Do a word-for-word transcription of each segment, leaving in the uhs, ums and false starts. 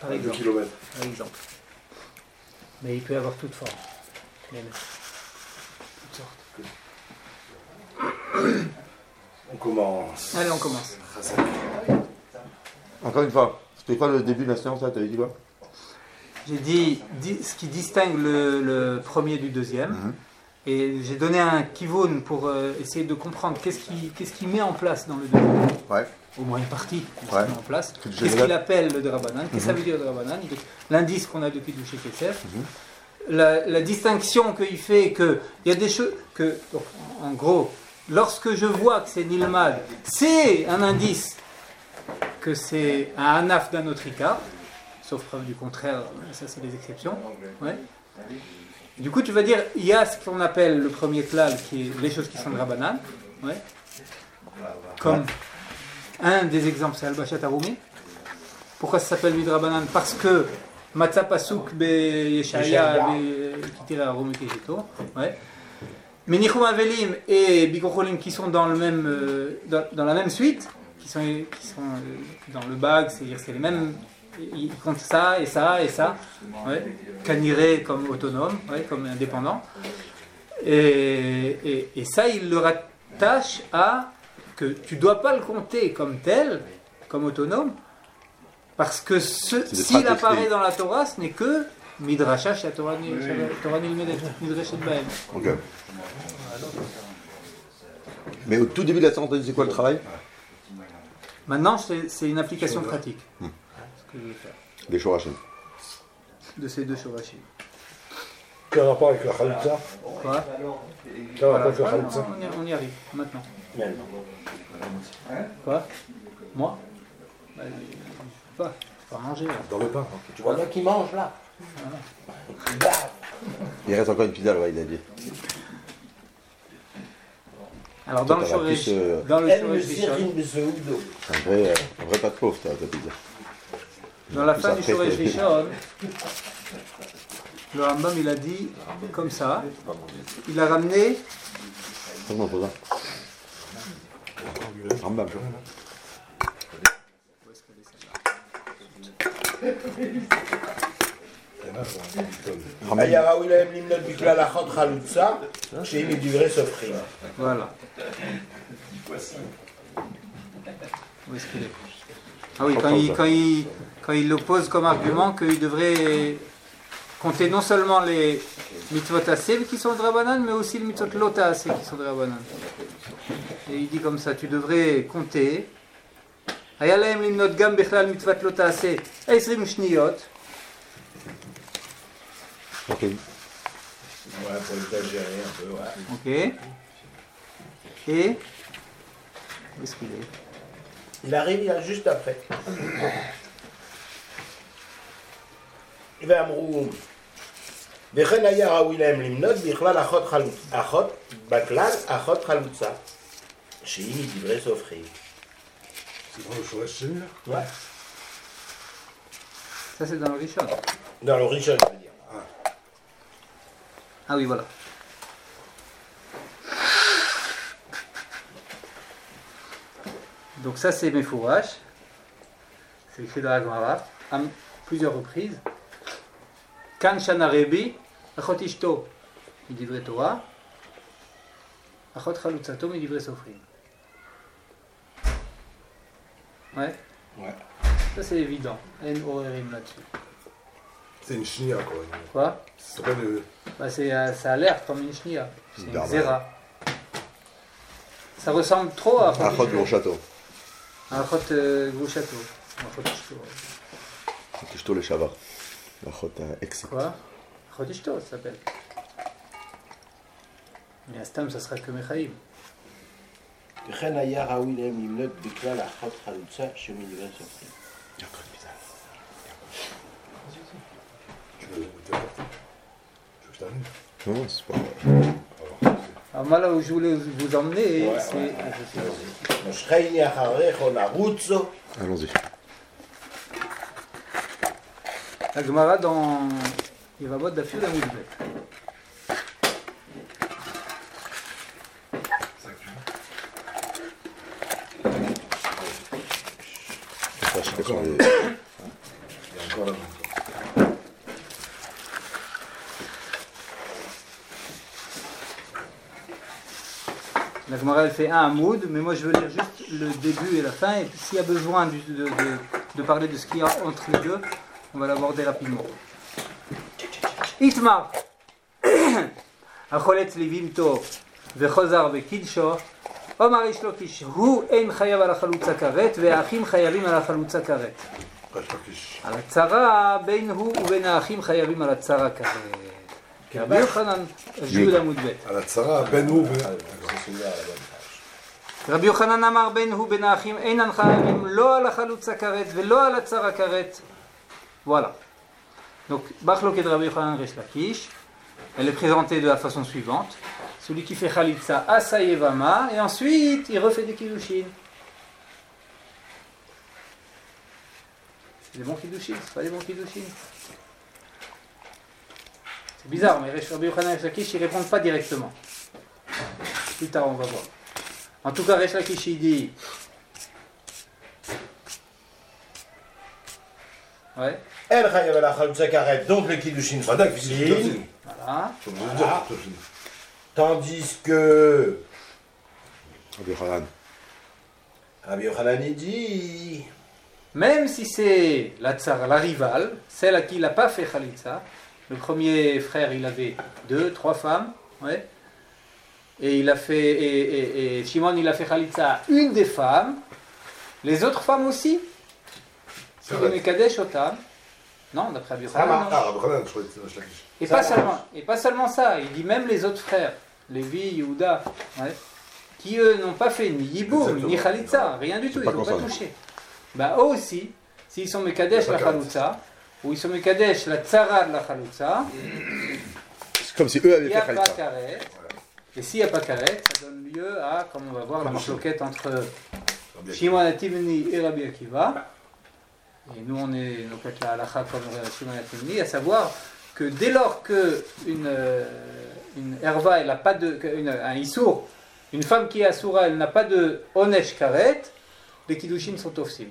Par exemple. kilomètres. Par exemple. Mais il peut y avoir toute forme. Toutes sortes. On commence. Allez, on commence. Encore une fois, c'était quoi le début de la séance là? Tu avais dit quoi? J'ai dit, dit ce qui distingue le, le premier du deuxième. Mm-hmm. Et j'ai donné un kivun pour euh, essayer de comprendre qu'est-ce qui, qu'est-ce qui met en place dans le deuxième. Ouais. Au moins une partie qui ouais. met en place. Qu'est-ce qu'il appelle le drabanan? Qu'est-ce que mm-hmm. ça veut dire le drabanan? L'indice qu'on a depuis Douché Kessef. Mm-hmm. La, la distinction qu'il fait que il y a des choses que, donc, en gros, lorsque je vois que c'est Nilmad, c'est un indice que c'est un anaf d'un autre Ika, sauf preuve du contraire, ça c'est des exceptions. Ouais. Du coup, tu vas dire, il y a ce qu'on appelle le premier klal, qui est les choses qui sont drabanan. Ouais. Comme un des exemples, c'est Al-Bashat Arumi. Pourquoi ça s'appelle Midrabanan? Parce que Matzah Pasuk be Yeshaya qui tire à Arumi Kejeto. Ouais. Mais Nichum Avelim et Bikocholim qui sont dans, le même, euh, dans, dans la même suite, qui sont, qui sont euh, dans le bag, c'est-à-dire c'est les mêmes, ils comptent ça et ça et ça, ouais. Kaniré comme autonome, ouais, comme indépendant. Et, et, et ça, il le rattache à que tu ne dois pas le compter comme tel, comme autonome, parce que ce, s'il apparaît dans la Torah, ce n'est que Midrasha chez Torah Nilmedet, Midrasha Bahem. Ok. Mais au tout début de la séance, c'est quoi le travail? Maintenant, c'est, c'est une application pratique. Hmm. Ce que je vais faire. Des shorashim. De ces deux shorashim. Quel rapport avec la Khalitza? Quoi? Quel rapport avec la Khalitza? On y arrive, maintenant. Quoi? Moi? Bah, je ne peux pas. Je peux pas manger. Là. Dans le pain. Tu vois bien qui mange là. Voilà. Il reste encore une pizza, là, il a dit. Alors dans le Shoresh, euh, dans le Shoresh Rishon, un vrai, euh, un vrai pas de pauvre, ta pizza. Dans la fin du Shoresh Rishon, le Rambam il a dit comme ça, il a ramené. Comment on fait ça? Rambam. Ayara Wilhelm Limnot Bikla Lachot Chalutza, chez Imi du vrai Sofrim. Voilà. Où est-ce qu'il est? Ah oui, quand il, quand, il, quand il oppose comme argument qu'il devrait compter non seulement les mitzvot aseh qui sont de Rabbanan, mais aussi les mitzvot lota aseh qui sont de Rabbanan. Et il dit comme ça, tu devrais compter. Ayalaim limnot gam bechlal mitzvot lota aseh esrim shniyot. Ok. Ouais, pour exagérer un peu, ouais. Ok. Et où est-ce qu'il est? Il arrive, il arrive juste après. Il va amrou. וכן היה ראוי להם למנות בכלל אחות חלוצה, אחות, בכלל אחות חלוצה, שהיא דברי סופרים. C'est dans le Shoresh Sheni là? Ouais. Ça c'est dans le Rishon. Dans le Rishon, je veux dire. Ah oui, voilà. Donc ça c'est Mefourash. C'est écrit dans la Gemara à plusieurs reprises. Kan Shana Rebi, Achot Ishto, Midivre Torah, Achot Chalutzato, Midivre Sofrim. Ouais. Ouais. Ça c'est évident. En Orerim là-dessus. C'est une shnia quoi. Quoi? C'est pas de... Bah c'est, ça a l'air comme une shnia. C'est une zera. Ça ressemble trop à Achot Gros-Château. Achot Gros-Château. Achot Ishto. Achot Ishto le Shavar. Achot Exit. Quoi? Achot Ishto ça s'appelle. Mais à Stam ça sera que Mechaïm. וכן היה ראוי להם למנות בכלל אחות חלוצה שמדברי סופרים. Tu veux goûter à partir? Tu veux que je t'amène? Non, non, c'est pas grave. Alors moi là où je voulais vous emmener, Ouais, c'est... ouais. מושכני אחריך לרוצו. Allons-y. La Gemara dans Yevamot d'Afil Amoudbet. Je sais pas sur les... Encore là. La Gemara elle fait un hamoud, mais moi je veux lire juste le début et la fin, et puis s'il y a besoin de, de, de, de parler de ce qu'il y a entre les deux, on va l'aborder rapidement. Itmar Acholet Levim Tov Vechozar Bekidsho Omar Ish Lokish Hu Ein Chayav Al Chalutza Karet Ve'achim Chayavim Al Chalutza Karet Al Tzara Ben Hu Uben Achim Chayavim Al Tzara Karet Rabbi Yochanan Jud Amud Bet À la Tzara, Ben Hu, רבי יוחנן אמר בין הוא בין האחים אינן חייבים לא על החלוצה כרת ולא על הצרה כרת. Voilà. Donc, Bachloket Rabbi Yochanan Resh Lakish, elle est présentée de la façon suivante. Celui qui fait Khalitsa a sa Yevama et ensuite il refait des Kiddushin. C'est des bons Kiddushin, c'est pas des bons Kiddushin. C'est bizarre, mais Rabbi Yochanan Resh Lakish, ils ne répondent pas directement. Plus tard, on va voir. En tout cas, Resh Lakish il dit. Ouais. El Chayav Al Chalutza Karet, donc le Kiddushin sont Voilà. difficiles. Voilà. Voilà. Tandis que Rabbi Yochanan. Rabbi Yochanan il dit. Même si c'est la tsar, la rivale, celle à qui il n'a pas fait Khalitsa, le premier frère il avait deux, trois femmes, ouais. Et il a fait, et, et, et Shimon il a fait Khalitsa à une des femmes, les autres femmes aussi. C'est Il vrai. est Mekadesh Otam. Non, d'après Rabbi Yochanan, non. Ah, Rabbi je crois que c'est la Kish. Et Ça pas, marche. seulement, et pas seulement ça, il dit même les autres frères, Lévi, Yehuda, ouais, qui eux n'ont pas fait ni Yiboum, ni Exactement. Khalitsa, rien du tout, ils pas n'ont pas concernés. touché. Bah eux aussi, s'ils sont Mekadesh Il y a la pas Khalitsa, ou ils sont Mekadesh la Tzara de la Khalitsa, C'est comme si eux avaient il n'y fait a pas Khalitsa. Karet. Et s'il n'y a pas Karet, ça donne lieu à, comme on va voir, la marloquette entre Rabbi Shimon Atimni et Rabbi Akiva. Et nous, on est donc avec la halakha comme Shimon Atimni, à savoir que dès lors qu'une euh, une herva, elle n'a pas de, que une, un issour, une femme qui est assoura, elle n'a pas de onesh karet, les kiddushin sont ofsim.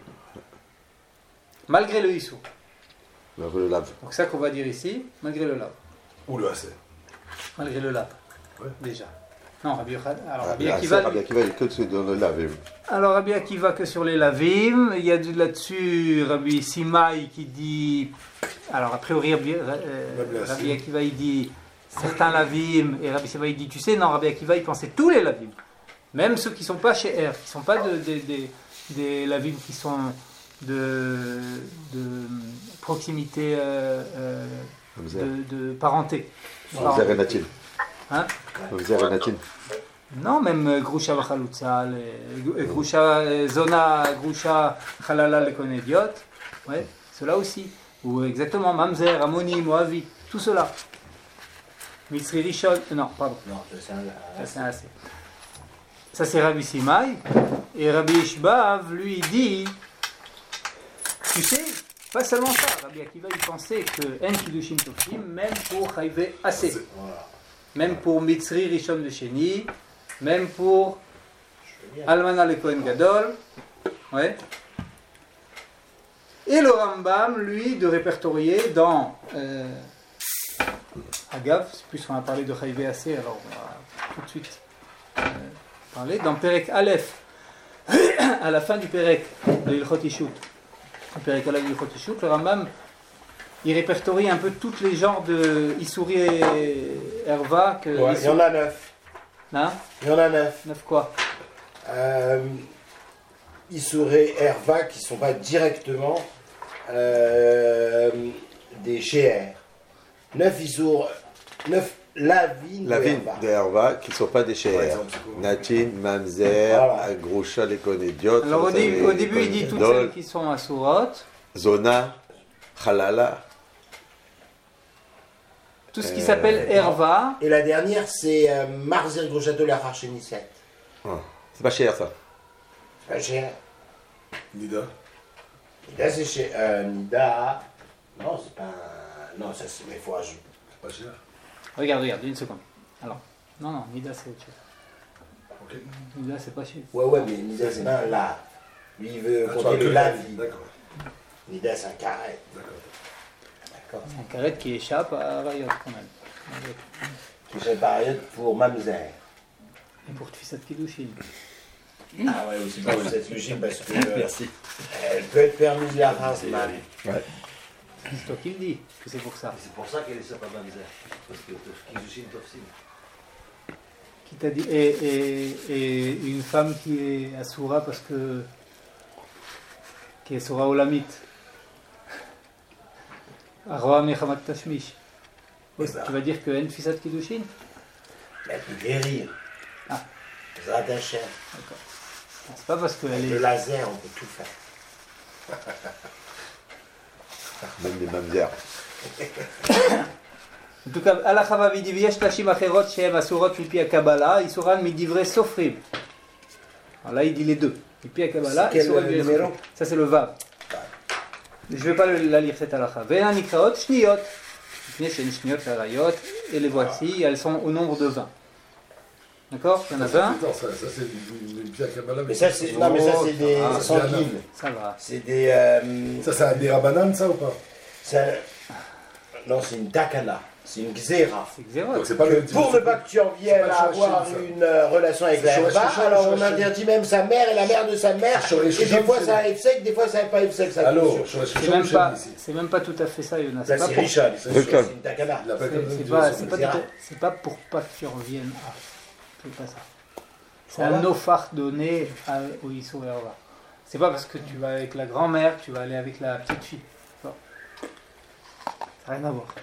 Malgré le issour. Malgré le lave. Donc ça qu'on va dire ici, malgré le lave. Ou le Hassé. Malgré le lave. Ouais. Déjà. Non, Rabbi Yochanan. Alors Rabbi Rabbi Akiva. Rabbi Akiva, il est que dans le lave. Alors Rabbi Akiva que sur les lavim, il y a de- là-dessus Rabbi Simaï qui dit, alors a priori Rabbi, euh, Rabbi Hassim. Rabbi Akiva il dit certains lavim et Rabbi Simaï il dit tu sais non Rabbi Akiva il pensait tous les lavim, même ceux qui sont pas chez R, qui sont pas de, de- de- des lavim qui sont de, de proximité euh, euh, Mamzer. de, de parenté. Mamzer et Natin. Hein? Mamzer et Natin. Non, même euh, Grusha Vachalutza, les- euh, Grusha euh, Zona, Grusha Halala, les Konediot, ouais, ceux-là aussi. Ou exactement, Mamzer, Amoni, Moavi, tout cela. Mitzri Rishon, euh, non, pardon, Non, c'est un. ça c'est un assez. Ça c'est Rabbi Simaï. Et Rabbi Ishbav, lui, il dit, tu sais, pas seulement ça, Rabbi Akiva, il pensait que En Kiddushin Tofim, même pour Chayve Assez. Voilà. Même pour Mitzri Rishon de Sheni, même pour Je veux bien. Almana le Kohen Gadol, ouais. Et le Rambam, lui, de répertorier dans euh, Agav, c'est plus on a parlé de Chayve Assez, alors on va tout de suite euh, parler, dans Perek Aleph, à la fin du Perek de Ilchot Ishut, le Perek Aleph de Ilchot Ishut, le Rambam, il répertorie un peu tous les genres de Issouri et Herva que Ouais, il y en a neuf. Hein? Il y en a neuf. Neuf quoi? Euh, Issouré, Herva qui ne sont pas directement euh, des Shéer. Neuf Issour, neuf Lavines de Lavin Herva. de Herva qui ne sont pas des Par Shéer. exemple, c'est quoi? Natin, Mamzer, Voilà. Grusha, les Konediot. Alors au, ça, début, les- au les début, il dit toutes Konediot, celles qui sont à Sourot, Zona, Halala. tout ce qui Euh, s'appelle Herva. Et la dernière, c'est euh, Marzer Groshato la Harchenisset. Ah, c'est pas cher ça. C'est pas Shéer. Nida. Nida, c'est chez euh, Nida. Non, c'est pas un. Non, ça c'est. Mais il faut ajouter. Pas cher. Regarde, regarde, une seconde. Alors, non, non, Nida c'est autre chose. Ok. Nida c'est pas chez. Ouais, ouais, mais Nida, c'est pas un la. Lui, il veut Ah, tu compter parles que le de la la vie. D'accord. Nida, c'est un carré. D'accord. D'accord. C'est un carré qui échappe à Rayot quand même. Qui fait pareil pour Mamzer. Et pour Tfisat Kiddushin. Ah ouais, aussi pour cette logique parce que euh, Merci. elle peut être permise la race mal. Ouais. C'est toi qui le dis que c'est pour ça. C'est pour ça qu'elle est pas Mamzer. Parce que Kiddushin Tofsim. Qui t'a dit et, et, et une femme qui est Asura parce que qui est Asura Olamit. Aroa Mechamat Tashmish. Eh ben. Tu vas dire que En Tfisat Kiddushin? Elle peut guérir. Ah. Zrat Hashem. D'accord. C'est pas parce qu'elle Avec est. le laser, on peut tout faire. Même des mamzères. En tout cas, Halacha Vavidiv yesh tashim acherot shehem asurot mipi hakabbalah, isuran midivre sofrim. Alors là, il dit les deux. Mipi hakabbalah, C'est quel isuran midivre numéro? sofrim. Ça, c'est le vav. Je ne vais pas le- la lire cette halacha. Ve'en nikraot shniyot. Mipnei she'en shniyot l'arayot. Et les voici, elles sont au nombre de vingt. D'accord? Il y en a vingt. Attends, ça, ça c'est une une pierre Kabbalah. Mais ça, c'est, non, mais ça, c'est des Ah, sanguines. Ça va. C'est des. euh, Ça, c'est un des Rabbanan, ça ou pas? ça- non, c'est une takana. C'est une xéra. C'est Xérot. Donc c'est pas Que le. pour ne pas que tu en viennes c'est pas à le avoir Shorashim, ça. une euh, relation avec C'est la Shorashim, Herba, Shorashim, alors on Shorashim. interdit même sa mère et la mère de sa mère. Shorashim, Et des fois c'est- ça a F-sec, des fois ça n'a pas F-sec. Ça Allô, culture. je suis C'est même, pas, c'est même pas tout à fait ça, Yona. C'est Là, pas c'est pour- Richard, c'est Richard. c'est une takana. Il l'appelle c'est- comme ça. c'est tu pas, vois, c'est son- pas, Xéra. tout à- c'est pas pour pas que tu reviennes à. C'est pas ça. C'est Voilà. un offard donné à, au Issou et Arva. C'est pas parce que tu vas avec la grand-mère que tu vas aller avec la petite fille. Non. Ça n'a rien à voir.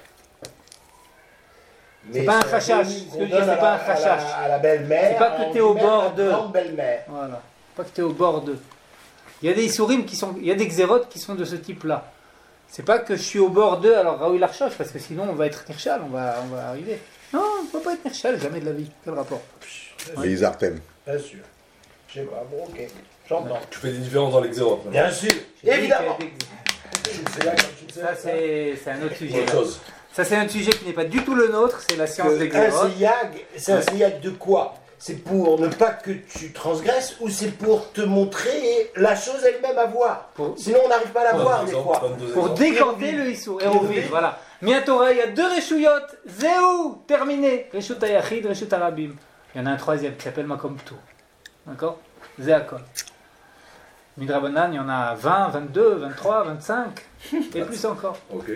Mais pas un c'est khachach. peu Ce que qu'on je dis, donne c'est à pas la- un khachach. À la, à la belle-mère. C'est pas que on t'es au dit même bord la de- grande-belle-mère. Voilà. Pas que tu es au bord d'eux. Il y a des Issourim qui sont. Il y a des Xérotes qui sont de ce type-là. C'est pas que je suis au bord d'eux, alors Raoul Archoche, parce que sinon on va être Nerchal, on va, on va arriver. Non, on ne peut pas être Nerchal, jamais de la vie. Quel rapport? Et ils artèment. Bien sûr. Je sais pas, bon, ok. J'entends. Tu fais des différences dans l'exérote. maintenant. Bien sûr, J'ai dit évidemment. qu'il y a des- Tu le sais là, tu le sais. Ça, c'est c'est un autre sujet. Autre là. chose. Ça, c'est un sujet qui n'est pas du tout le nôtre, c'est la science des Que un Xérotes. seyag, c'est un Ouais. seyag de quoi? C'est pour ne pas que tu transgresses ou c'est pour te montrer la chose elle-même à voir? Pour, Sinon on n'arrive pas à la voir des fois. pour décanter le Issou. Héroville, voilà. Miatora, il y a deux Réchouillotes. Zéou, terminé. Réchout Ayachid, Réchout Arabim. Il y en a un troisième qui s'appelle Makom Ptou. D'accord? Zéakol. Midrabanan, il y en a vingt, vingt-deux, vingt-trois, vingt-cinq. Et plus encore. Ok.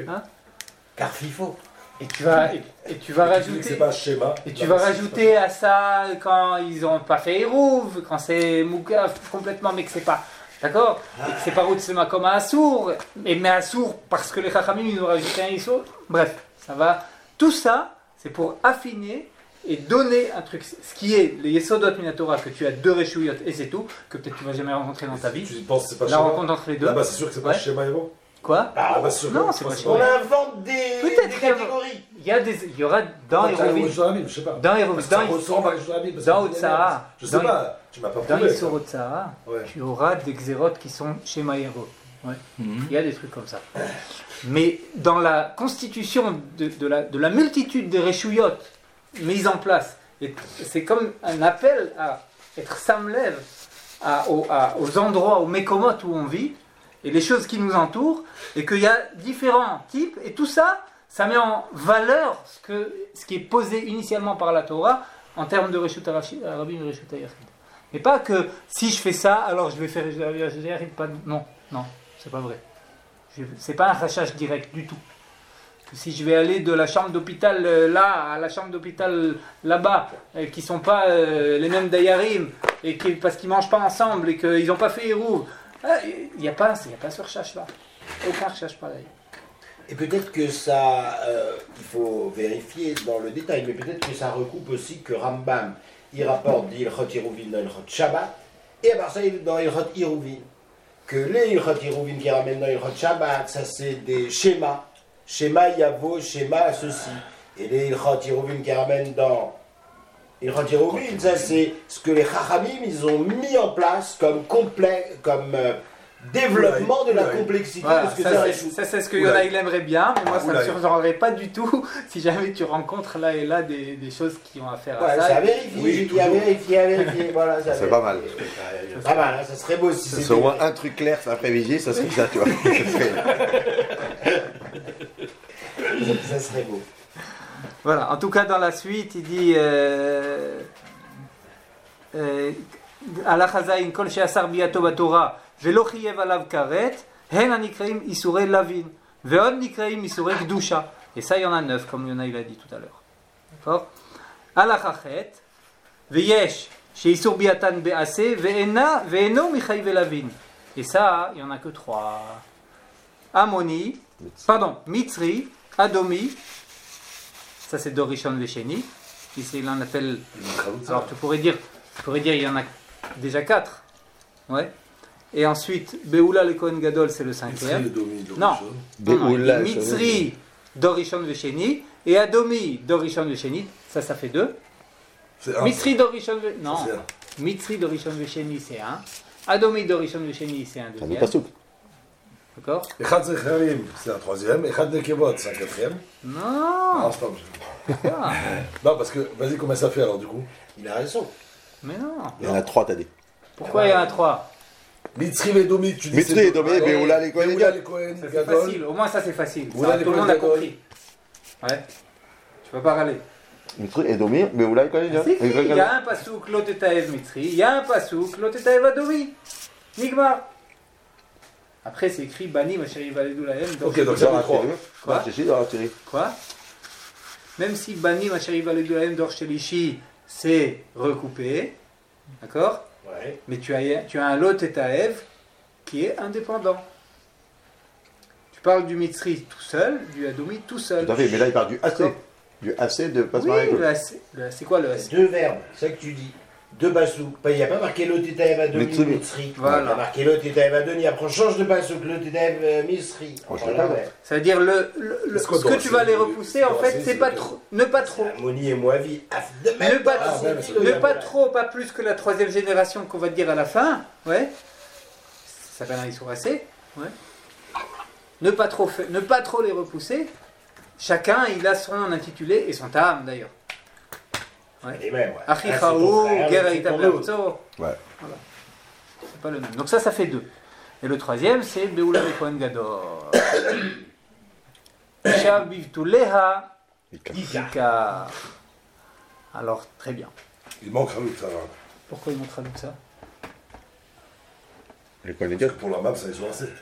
Car FIFO. Et tu vas, et, et tu vas Tu dis que c'est rajouter. pas un schéma. Et tu vas rajouter à ça quand ils n'ont pas fait Hérouv, quand c'est Moukaf complètement, mais que c'est pas. D'accord? Et que c'est pas Routsema comme à Assour. Et mais Assour, parce que les Chachamim, ils ont rajouté un Issou. Bref, ça va. Tout ça, c'est pour affiner et donner un truc. Ce qui est les Yesodot Minatora, que tu as deux Réchouillotes et c'est tout, que peut-être tu vas jamais rencontrer dans ta vie. Tu penses que c'est pas La schéma? rencontre entre les deux. Ah bah c'est sûr que c'est pas Ouais. schéma Evo. Quoi? Ah bah c'est sûr. Non, que c'est pas schéma. On invente des, Peut-être des qu'il y a- catégories. Il y, a des, il y aura dans Ah, t'as Héroville, Réchouï Arabim, je sais pas. dans Héroville, Parce que ça dans ressemble à Réchouï Arabim, parce dans que- Haute-Sahara, Je sais dans- pas, tu m'as pas dans prouvé. les Sorot Sahara, Ouais. tu auras des xérotes qui sont chez Maïro. Ouais. Mhm. Il y a des trucs comme ça. Mais dans la constitution de, de la, de la multitude des réchouillottes mises en place, et c'est comme un appel à être samlev à, aux, à- aux endroits, aux mécomotes où on vit, et les choses qui nous entourent, et qu'il y a différents types, et tout ça, ça met en valeur ce, que, ce qui est posé initialement par la Torah en termes de Reshut Arabim et Reshut Hayachid. Mais pas que si je fais ça, alors je vais faire Reshut Hayachid, pas de- non, non, c'est pas vrai. Je- C'est pas un rachage direct du tout. Que si je vais aller de la chambre d'hôpital euh, là à la chambre d'hôpital là-bas, euh, qui sont pas euh, les mêmes dayarim, et qui, parce qu'ils mangent pas ensemble et qu'ils n'ont pas fait Hérouv, il n'y a pas, il y a pas ce rachage-là. Aucun rachage pareil. Et peut-être que ça, euh, il faut vérifier dans le détail, mais peut-être que ça recoupe aussi que Rambam, il rapporte d'Ilchot Hiruvin dans Ilchot Shabbat, et à part ça, il- dans Ilchot Hiruvin, que les Ilchot Hiruvin qui ramènent dans Ilchot Shabbat, ça c'est des schémas, schéma Yavo, schéma ceci, et les Ilchot Hiruvin qui ramènent dans Ilchot Hiruvin, ça c'est ce que les Chachamim, ils ont mis en place comme complet, comme... euh, développement de la Oulaï. complexité Voilà, de ce que ça, ça c'est, résout. ça, c'est ce que Oulaï. Yona il aimerait bien, mais moi ça ne me Oulaï. surprendrait pas du tout si jamais tu rencontres là et là des, des choses qui ont affaire à Ouais, ça. c'est à vérifier, Oui, j'ai dit à toujours. vérifier, à vérifier, voilà. ça C'est va. pas mal. Pas mal, hein, ça serait beau si C'est c'était... au moins un truc clair cet après-midi, ça serait ça, tu vois. Ça serait- Ça serait beau. Voilà, en tout cas dans la suite il dit euh, euh, ala chazayin kol she'asar biyato batorah velo chiyev alav karet hen hanikreim isurei lavin ve'od nikreim isurei kedusha. Et ça il y en a neuf comme Yona il a dit tout à l'heure. D'accord? Ala chachet veyesh she'isur biyatan be'aseh ve'ena ve'eno michayiv lavin. Et ça il y en a que trois. Amoni, pardon, Mitzri, Adomi. Ça c'est Dorishon Vesheni. Ici il en appelle. Alors tu pourrais dire, tu pourrais dire il y en a déjà quatre. Ouais. Et ensuite Beoula le Kohen Gadol c'est le cinquième. Non. Non, non, il y a Mitzri, Dorishon Vesheni et Adomi, Dorishon Vesheni. Ça ça fait deux. C'est un. Mitzri, Dorishon Vesheni. Non. C'est un. Mitzri, Dorishon Vesheni c'est un. Adomi, Dorishon Vesheni c'est un Ça n'est deuxième. pas souple. D'accord? Echad Zecharim, c'est un troisième. Echad Nekevot, c'est un quatrième. Non. Non, c'est pas obligé. Ah, Non, parce que, vas-y, combien ça fait alors du coup? Il a raison. mais non. Il y en a trois, t'as dit. Pourquoi il y en a trois? Mitzri et Domi, tu dis. Mitzri c'est et Domi, deux. Beoula les Kohen Beoula Gadol. les Kohen Ça, c'est Gadol. facile, au moins ça c'est facile. Vous Ça, allez tout le prendre monde a les Gadol. compris. Ouais. Tu peux pas râler. Mitzri et Domi, Beoula les Kohen Gadol. C'est écrit, il y a un pasouk Lotetaev Mitzri, il y a un pasouk Lotetaev Adomi. Nigmar. Après c'est écrit Bani Masheri Valedou Lahem. Ok, donc ça Dans fait la trois. série. Quoi? Dans la série, dans la série. Quoi? Même si Bani Masheri Valedou Lahem Dor Shelishi c'est recoupé, d'accord? Ouais. Mais tu as, tu as un Lotetaev qui est indépendant. Tu parles du Mitzri tout seul, du Adomi tout seul. Tout à fait, mais là il parle du A C. Du A C de passe Oui, le A C. Le A C, c'est quoi le A C? Deux verbes, c'est ça que tu dis. Deux basouk. Il n'y a pas marqué l'otitaev adoni Mitzri. Mitzri. Voilà. Il y a marqué l'otitaev adoni. Après on change de basouk, l'otitaev Misri. Oh, je Voilà, l'ai pas. ouais. Ça veut dire le, le- le- Est-ce qu'on ce que doit tu vas les essayer- repousser en doit fait essayer, c'est c'est pas que- trop, ne pas trop, Moni et Moavi. De ne même pas, pas, trop, même, c'est- ça ne veut pas dire- trop, pas plus que la troisième génération qu'on va te dire à la fin, ouais. Ça s'appelle un Issouracé, ouais. Ne pas trop, fa- ne pas trop les repousser. Chacun il a son intitulé et son tam d'ailleurs. Les mêmes, ouais. Un, c'est ton Achichaou, frère, l'autre, c'est ton autre. Geraïta Ouais. Voilà. C'est pas le même. Donc ça, ça fait deux. Et le troisième, c'est Beoula le Kohen Gadol. Shabivtuleha Ikar. Alors, très bien. Il manque Halout, ça va. Pourquoi ils m'ont traduit ça? Les Kohen Parce Gadol. que pour la map, ça est sur assez.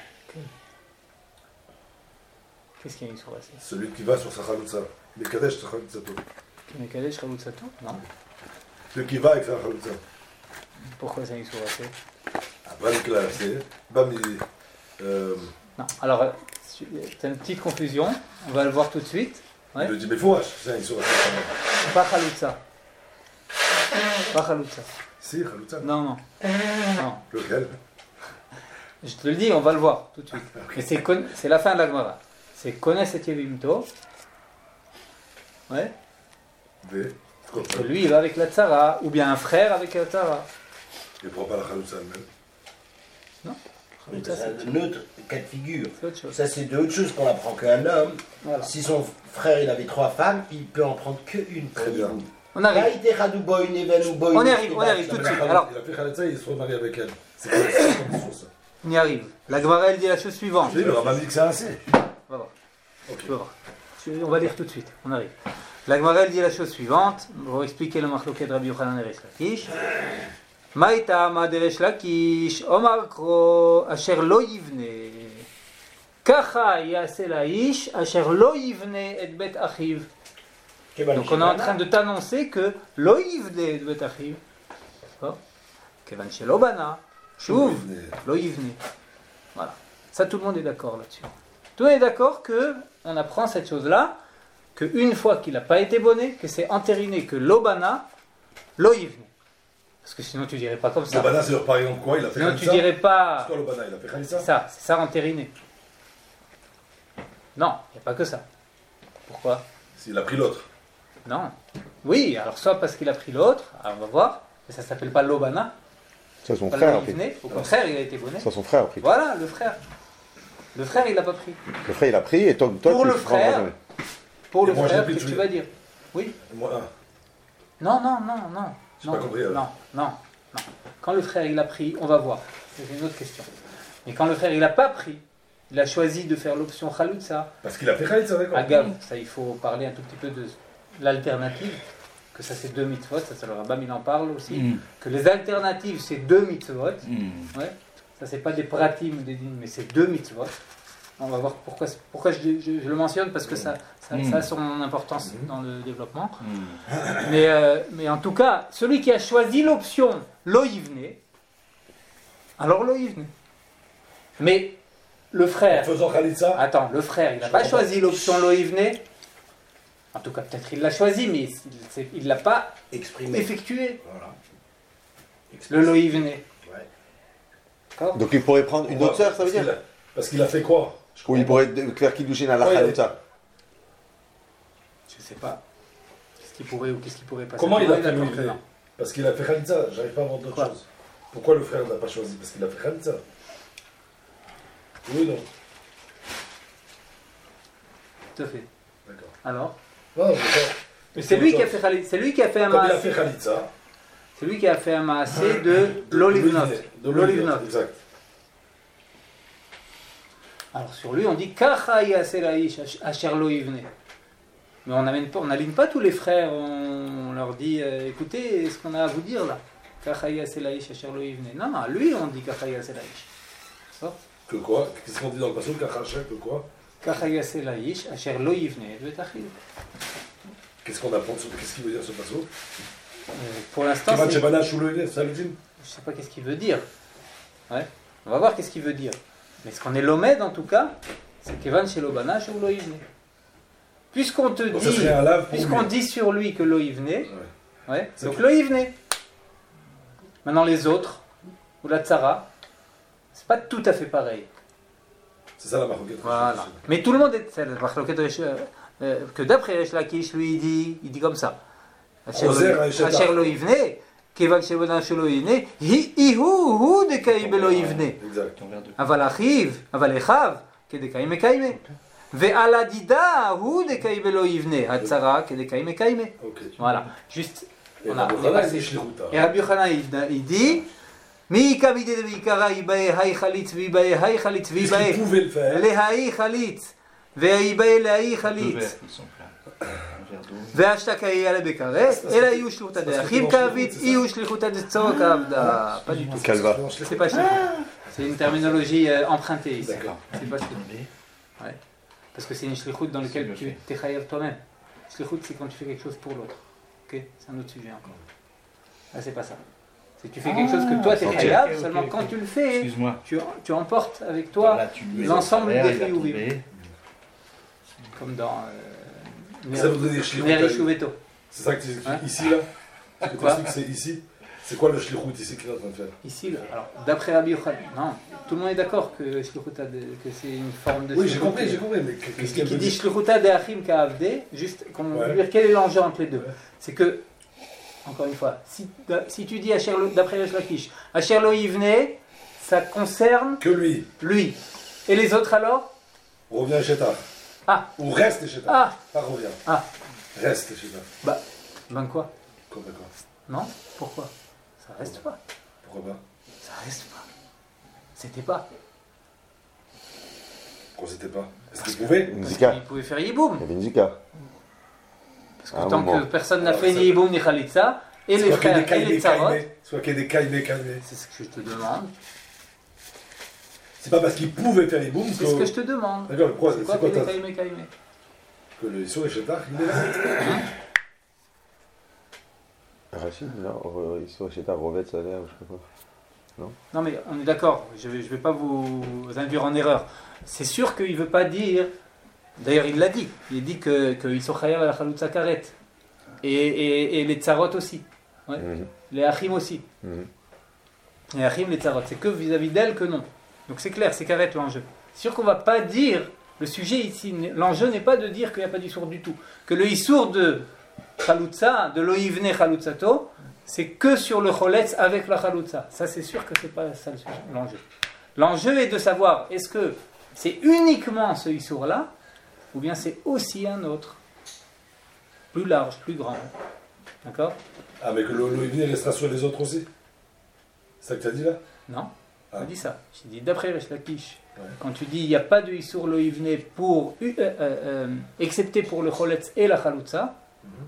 Qu'est-ce qu'il y a sur la scène? Celui qui va sur sa Halout, ça. Les Kadesh, sa Halout, ça tout. Mekadesh Raout Sato? Non. Celui qui va avec sa Halout, ça. Pourquoi c'est sur la scène? Après, le clair, c'est. Bam, il. Euh, Non. Alors, euh, c'est une petite confusion. On va le voir tout de suite. Ouais. Il le dit, mais faut, c'est un sur la Pas Khaloutsa. Pas Khaloutsa. Si, Halout, ça. Non, non. Non. Lequel? Je te le dis, on va le voir tout de suite. Mais c'est, con- c'est la fin de la Gemara. C'est connaît et Yevimto. Ouais. V. Comme ça. Et lui, il va avec la Tzara, ou bien un frère avec la Tzara. Il ne prend pas la Halout, ça elle-même. Non. Mais Ça, C'est c'est, un autre cas de figure. c'est autre chose. Ça, c'est de autre chose qu'on apprend qu'un homme, Voilà. si son frère il avait trois femmes, il peut en prendre qu'une. Très bien. On arrive. On On y arrive, on y arrive tout de Mais la suite. Halout, Alors, il a fait Halout, ça, il se remarie avec elle. C'est quoi c'est quoi comme source, ça? on y arrive. La Gemara, elle dit la chose suivante. Je dis, le Rabbin dit que c'est assez. On va voir. Ok. Tu vas voir. Tu- On va lire tout de suite. On arrive. La Gemara, elle dit la chose suivante. On va expliquer le machloket de Rabbi Yochanan et Resh Lakish. Maïta ma de Resh Lakish, Omar kro, asher lo yivne. Kacha yase laish, asher lo yivne et bet achiv. Donc on est en train de t'annoncer que lo yivne et bet achiv. D'accord? Kevan shelo bana. Shuv. Lo yivne. Voilà. Ça, tout le monde est d'accord là-dessus. Tout le monde est d'accord que on apprend cette chose-là, qu'une fois qu'il n'a pas été bonné, que c'est entériné que l'obana, lo yivne. Parce que sinon tu dirais pas comme ça. Le Bana, c'est par exemple quoi? Il a fait Sinon tu Khalissa? dirais pas. C'est quoi le Bana? Il a fait Khalissa? C'est ça, c'est ça entériné. Non, il n'y a pas que ça. Pourquoi? S'il a pris l'autre. Non. Oui, alors soit parce qu'il a pris l'autre, alors on va voir, mais ça s'appelle pas l'obana. Ça, son Pas frère le a pris. Loïvné. Au contraire, il a été bonnet. Ça, son frère a pris. Voilà, le frère. Le frère, il l'a pas pris. Le frère, il a pris, et toi, toi Pour tu le prends frère, jamais. Pour Et le moi, j'ai frère, pris qu'est-ce que tout tu le- vas dire? Oui. Moi, un. Non, non, non, non. J'ai non, pas compris, alors. non, non, non. Quand le frère, il a pris, on va voir. C'est une autre question. Mais quand le frère, il n'a pas pris, il a choisi de faire l'option Khaloutsa. Parce qu'il a fait Khalitsa, d'accord. Agave, ça, il faut parler un tout petit peu de l'alternative. Que ça, c'est deux mitzvot. Ça, c'est le Rambam, il en parle aussi. Mm. Que les alternatives, c'est deux mitzvot. Mm. Ouais. Ça, c'est pas des pratim ou des din, mais c'est deux mitzvot. On va voir pourquoi, pourquoi je, je- je le mentionne, parce que ça, ça, Mm. ça a son importance dans le développement. Mm. Mais, euh, mais en tout cas, celui qui a choisi l'option Loïvné, alors Loïvné. Mais le En frère, faisant Khalitsa, attends, le frère, il n'a Je pas comprends. choisi l'option Loïvné. En tout cas, peut-être il l'a choisi, mais il ne l'a pas Exprimé. effectué, Voilà. le Loïvné. Ouais. D'accord? Donc il pourrait prendre une autre sœur, ça veut parce qu'il dire a- Parce qu'il a fait quoi? Je Ou comprends il pas. pourrait d- faire Kiddushin à la Ouais, Khalutza. Je ne sais pas. Qu'est-ce qui pourrait ou qu'est-ce qui pourrait passer? Comment il a Ouais, fait d'accord, Loïvné? non. Parce qu'il a fait Khalitsa, j'arrive pas à voir d'autre Quoi? chose. Pourquoi le frère n'a pas choisi? Parce qu'il a fait Khalitsa. Oui ou non? Tout à fait. D'accord. Alors? Non, non, Mais c'est lui qui a fait Khali- c'est lui qui a fait un Comme il a maasé. fait Khalitsa. C'est lui qui a fait un maasé de l'olivnot. De L'olivnot. Exact. Alors sur lui, on dit Kacha yaseh laïsh asher lo yivne. Mais on n'amène pas, on n'aligne pas tous les frères. On leur dit, euh, écoutez, ce qu'on a à vous dire là. Kacha yaseh laïsh asher lo yivne. Non, non, lui on dit Kacha yaseh laïsh. D'accord? Que quoi? Qu'est-ce qu'on dit dans le passage? Kachacha, que quoi? Kacha yaseh laïsh asher lo yivne. Qu'est-ce qu'on apprend? sur- Qu'est-ce qu'il veut dire ce passage? Euh, Pour l'instant, Kevan c'est- Shebana Shouloïne, ça le dit? je sais pas qu'est-ce qu'il veut dire. Ouais. On va voir qu'est-ce qu'il veut dire. Mais ce qu'on est l'omed en tout cas, c'est Kevan chez l'Obana chez Loïvne. Puisqu'on te Donc ça dit, serait un lave pour puisqu'on lui. dit sur lui que Loïvne, Ouais. ouais, C'est donc tout. Loïvne. Maintenant les autres, ou la Tzara, c'est pas tout à fait pareil. C'est ça la maroquette. Voilà. Mais tout le monde est. C'est la marloquette de Resh- euh, que d'après Resh Lakish, lui, il dit, il dit comme ça. Ozer Haïcheta. Asher Loïvne, Kevan chez l'Obana chez Loïvne, hi ihu hu de Kaïbe Loïvne. Exact. Ton verre de- אבל אחיו, אבל אחיו, כדקאי מקיימה. ועל הדידה הוא דקאי ולא יבנה, הצרה כדקאי מקיימה. Ok. Voilà, juste, Et on a, Rabbi on est Yochanan, passé. il dit Shlichuta. Et Rabbi Yochanan, il, il dit, מי יקא מידי דבעיקרא ייבאה היי חליץ ויבאה היי חליץ Est-ce ויבאה qu'il pouvait le faire? להאי חליץ ויבאה להאי Deux חליץ verres, ils sont pleins. Un verre d'eau. והשתקא יהיה לבקרס, אלא יהיו שליחותא דאחים כאבית, יהיו שליחותא דצור כעבדה. Pas du tout. Calva. C'est pas shlichut. C'est une terminologie euh, empruntée ici. D'accord. C'est pas shlichut. Ouais. Parce que c'est une shlichut dans laquelle bien tu fait. t'es chayav toi-même. Shlichut, c'est quand tu fais quelque chose pour l'autre. Ok? C'est un autre sujet encore. Là, c'est pas ça. C'est que tu fais quelque chose que toi t'es ok, chayav, ok, ok, seulement ok. quand tu le fais, Excuse-moi. tu, tu emportes avec toi Là, tu lui- l'ensemble Là, des il a chiyuvim. trouvé. comme dans Ça voudrait dire Shlichuta. Neri Shuveto. C'est ça que tu dis Hein? ici là? Tu Quoi? expliques que c'est ici? C'est quoi le Shlichut ici qu'il est en train de faire? Ici, là. Alors, d'après Rabbi Yochanan, non, tout le monde est d'accord que Shlichuta de- que c'est une forme de Oui, j'ai shlichut. compris, j'ai compris. Mais qu'est-ce Qui qu'elle qui veut dit dire? Shlichuta de Achim Ka'avde, juste, qu'on Ouais. veut dire quel est l'enjeu entre les deux. Ouais. C'est que, encore une fois, si, si tu dis Asher Lo- d'après Resh Lakish, Asher Lo Yivne, ça concerne Que lui, lui. Et les autres alors? revient chez ta. Ah, Ou reste chez ta. ah, Pas revient. ah, Reste chez ta. bah, ben quoi? Quoi, d'accord. Non? Pourquoi? Ça reste pas. Pourquoi pas? Ça reste pas. C'était pas. Pourquoi c'était pas? Est-ce qu'il pouvait? Une Parce zika. qu'il pouvait faire Yiboum. Il y avait une zika. Parce que À un tant moment. que personne n'a Alors, fait ça- ni Yiboum ni Khalitsa, et les Soit qu'il y ait frères des et les caïmés, tsarot, caïmés. Soit qu'il y ait des caïmés, caïmés. c'est ce que je te demande. C'est pas parce qu'il pouvait faire les booms C'est ce que je te demande. D'accord, mais pourquoi? C'est C'est quoi quoi que les ta... Kaïmé Kaïmé? Que le Issur et Shetar, il est là. Rachid, non, euh, ils sont chez ta Rovet, ça a l'air, ou je sais pas quoi. Non mais on est d'accord, je ne vais, je vais pas vous induire en erreur. C'est sûr qu'il ne veut pas dire, d'ailleurs il l'a dit, il dit que, que ils sont chayav à la chaloutza karet. Et, et, et les tsarot aussi, ouais. Mhm. Les achim aussi. Mhm. Les achim, les tsarot, c'est que vis-à-vis d'elle que non. Donc c'est clair, c'est karet l'enjeu. C'est sûr qu'on ne va pas dire, le sujet ici, l'enjeu n'est pas de dire qu'il n'y a pas d'issour du tout. Que le issour de chaloutza, de loïvne chaloutzato, c'est que sur le choletz avec la chaloutza. Ça, c'est sûr que c'est pas ça le sujet, l'enjeu. L'enjeu est de savoir, est-ce que c'est uniquement ce issour-là, ou bien c'est aussi un autre, plus large, plus grand. D'accord? Ah, mais que l'eau il restera sur les autres aussi? C'est ça que tu as dit là? Non, Ah. on dit ça. J'ai dit, d'après Resh Lakish, Ouais. quand tu dis il n'y a pas de issour lo ivne pour, euh, euh, euh, excepté pour le choletz et la chaloutza, Mhm.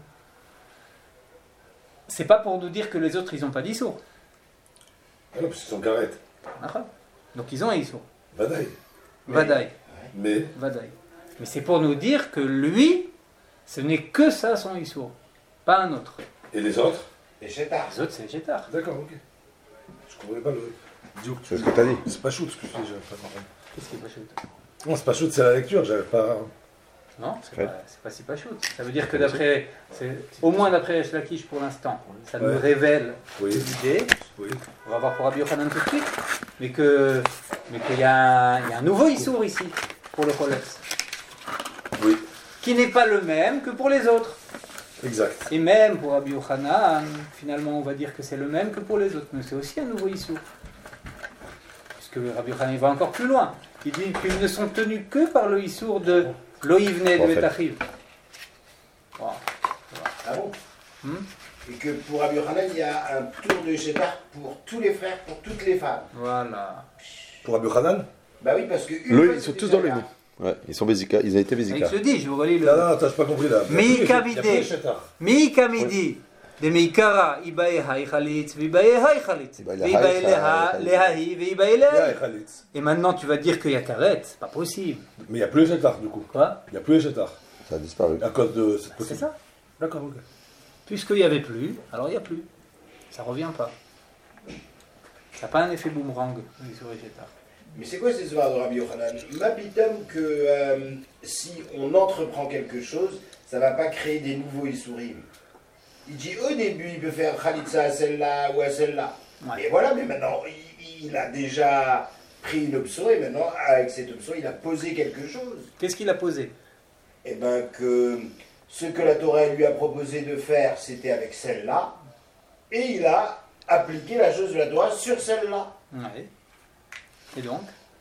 c'est pas pour nous dire que les autres ils n'ont pas d'issour. Ah non, parce qu'ils sont carrettes. D'accord? Donc ils ont un issour. Badaï. Vadaï. Mais, Vadaï. Mais c'est pour nous dire que lui, ce n'est que ça son issour, pas un autre. et les autres? Et Shetar. Les autres c'est Gétar. D'accord, ok. Je comprenais pas le. Dis-moi que tu C'est ce que t'as dit. C'est pas chaud ce que tu dis, j'avais pas compris. Qu'est-ce qui est pas chaud? Non, c'est pas chaud, c'est la lecture, j'avais pas. Non, c'est Ouais. pas, c'est pas si pas chaud. Ça veut dire que d'après, c'est- au moins d'après Resh Lakish pour l'instant, ça nous Ouais. révèle Oui, l'idée. oui. On va voir pour Rabbi Yochanan tout de suite, mais que, mais qu'il y, a un- il y a un nouveau issour ici pour le choletz, Oui, qui n'est pas le même que pour les autres. exact. Et même pour Rabbi Yochanan, finalement, on va dire que c'est le même que pour les autres, mais c'est aussi un nouveau issour. Puisque Rabbi Yochanan il va encore plus loin. Il dit qu'ils ne sont tenus que par le issour de l'oivne de Parfait. Betachiv. Voilà. Ah bon? Hmm? Et que pour Rabbi Yochanan, il y a un tour de Shetar pour tous les frères, pour toutes les femmes. Voilà. Pour Abu Hanan? Bah oui, parce que une Le- fois, ils sont c'était tous dans le Shetar. nid. Ouais, ils sont Bézika, ils ont été Et il Bézika. se dit, je vous relis le. Non, non, attends, j'ai pas compris là. Mais Il y a plus- Kabidé. il y a plus de Shetar. מי כמידי דמעיקרא איבאי היי חליץ ואיבאי היי חליץ איבאי ואיבאי להי, חליץ. להי ואיבאי Il y a להי. Khalitz. Et maintenant tu vas dire qu'il y a karet, c'est pas possible. Mais il n'y a plus les Shetar du coup. Quoi? Il n'y a plus les Shetar. Ça a disparu. À cause de cette C'est possible. ça. D'accord, ok. Puisqu'il n'y avait plus, alors il n'y a plus. Ça revient pas. Ça n'a pas un effet boomerang sur les Gétar. Mais c'est quoi cette histoire de Rabbi Yochanan? M'abitum que euh, si on entreprend quelque chose, ça va pas créer des nouveaux Issourim. Il dit au début, il peut faire Khalitsa à celle-là ou à celle-là. Ouais. Et voilà, mais maintenant, il, il a déjà pris une option et maintenant, avec cette option, il a posé quelque chose. Qu'est-ce qu'il a posé? Eh bien, que ce que la Torah lui a proposé de faire, c'était avec celle-là. Et il a appliqué la chose de la Torah sur celle-là. Ouais. Et donc?